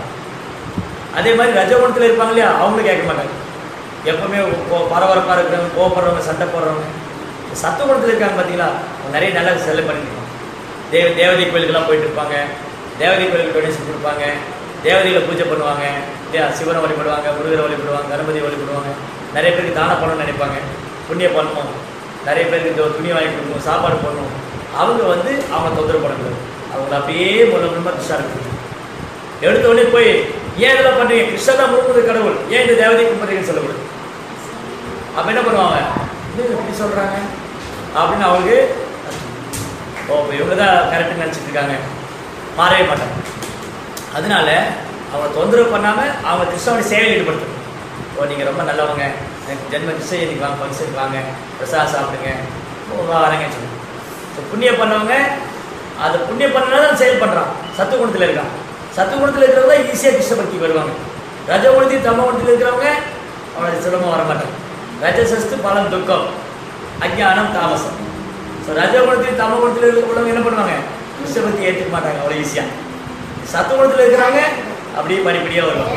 A: அதே மாதிரி ரஜகுணத்தில் இருப்பாங்க இல்லையா, அவங்களும் கேட்க மாட்டாங்க. எப்பவுமே பரபரப்பாக இருக்கிறவங்க, கோவப்படுறவங்க, சண்டை போடுறவங்க. சத்துவகுணத்தில் இருக்காங்க பார்த்தீங்களா, அவங்க நிறைய நல்லா செல்ல பண்ணிட்டு இருப்பாங்க. தேவ தேவதை கோயிலுக்கெல்லாம் போயிட்டு இருப்பாங்க. தேவதை கோயிலுக்கு டொனேஷன் கொடுப்பாங்க. தேவதையில் பூஜை பண்ணுவாங்க இல்லையா, சிவனை வழிபடுவாங்க, முருகரை வழிபடுவாங்க, கணபதி வழிபடுவாங்க. நிறைய பேருக்கு தான பண்ணணும்னு நினைப்பாங்க, புண்ணியம் பண்ணணும். நிறைய பேருக்கு துணி வாங்கி கொடுக்கணும், சாப்பாடு பண்ணணும். அவங்க வந்து அவங்க தொந்தரவு பண்ணக்கூடாது. அவங்கள அப்படியே மூலம் மூலமாக கிருஷ்ணா இருக்கு. எடுத்த உடனே போய் ஏன் இதெல்லாம் பண்ணுறீங்க, கிருஷ்ணா தான் முழுமுதல் கடவுள், ஏன் இந்த தேவதை கும்பிட்றீங்கன்னு சொல்லக்கூடாது. அப்போ என்ன பண்ணுவாங்க, இன்னும் எப்படி சொல்கிறாங்க அப்படின்னு அவங்களுக்கு ஓ இப்போ இவங்க தான் கரெக்டுன்னு நினச்சிட்டு இருக்காங்க, மாறவே மாட்டாங்க. அதனால அவங்க தொந்தரவு பண்ணாமல் அவங்க கிருஷ்ணாவோட சேவையில் ஈடுபடுத்தணும். ஓ நீங்கள் ரொம்ப நல்லவங்க, எனக்கு ஜென்ம கிருஷ்ண ஜெயந்திக்கு வாங்க, ஃபங்க்ஷனுக்கு வாங்க, பிரசாதம் சாப்பிடுங்க, வரேங்கன்னு சொல்லுங்க. ஸோ புண்ணியம் பண்ணவங்க அதை புண்ணியம் பண்ணனால தான் செயல் பண்ணுறான். சத்துவகுணத்தில் இருக்கான். சத்துவகுணத்தில் இருக்கிறவங்க தான் ஈஸியாக கிருஷ்ண பக்திக்கு வருவாங்க. ரஜகுணத்தில் தமகுணத்தில் இருக்கிறவங்க அவனுக்கு சுலபமாக வர மாட்டாங்க. ரஜசஸ்து பலம் துக்கம், அஜ்ஞானம் தாமசம். ஸோ ரஜகுணத்தில் தமகுணத்தில் உள்ளவங்க என்ன பண்ணுவாங்க, கிருஷ்ண பக்தி ஏற்றுக்க மாட்டாங்க அவ்வளோ ஈஸியாக. சத்துவகுணத்தில் இருக்கிறாங்க அப்படியே படிப்படியாக வருவாங்க.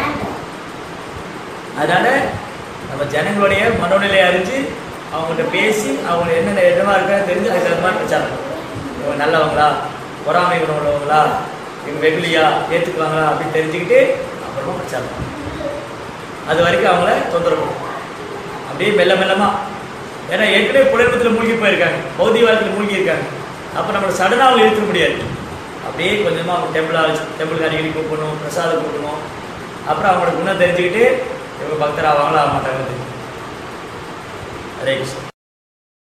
A: அதனால் நம்ம ஜனங்களுடைய மனோநிலையை அறிஞ்சு அவங்கள்ட்ட பேசி அவங்க என்னென்ன இடமா இருக்கான்னு தெரிஞ்சு அதுக்கு அது மாதிரி பிரச்சாரம். இவங்க நல்லவங்களா, பொறாமை குணம் உள்ளவங்களா, இவங்க வெகுலியா, ஏற்றுக்குவாங்களா அப்படின்னு தெரிஞ்சுக்கிட்டு அப்புறமா பிரச்சாரம். அது வரைக்கும் அவங்கள தொந்தரவு அப்படியே மெல்ல மெல்லமாக. ஏன்னா ஏற்கனவே புலன்பத்தில் மூழ்கி போயிருக்காங்க, பௌதிக வாழ்க்கையில் மூழ்கி இருக்காங்க. அப்போ நம்மளை சடனாக அவங்க இழுக்க முடியாது. அப்படியே கொஞ்சமாக அவங்க டெம்பிளாக டெம்பிளுக்கு அடிக்கடி கூப்பிடணும், பிரசாதம் கூப்பிடணும். அப்புறம் அவங்களோட குணம் தெரிஞ்சுக்கிட்டு இவங்க பக்தர் ஆவாங்களா ஆக மாட்டாங்க. ஹரே கிருஷ்ணா.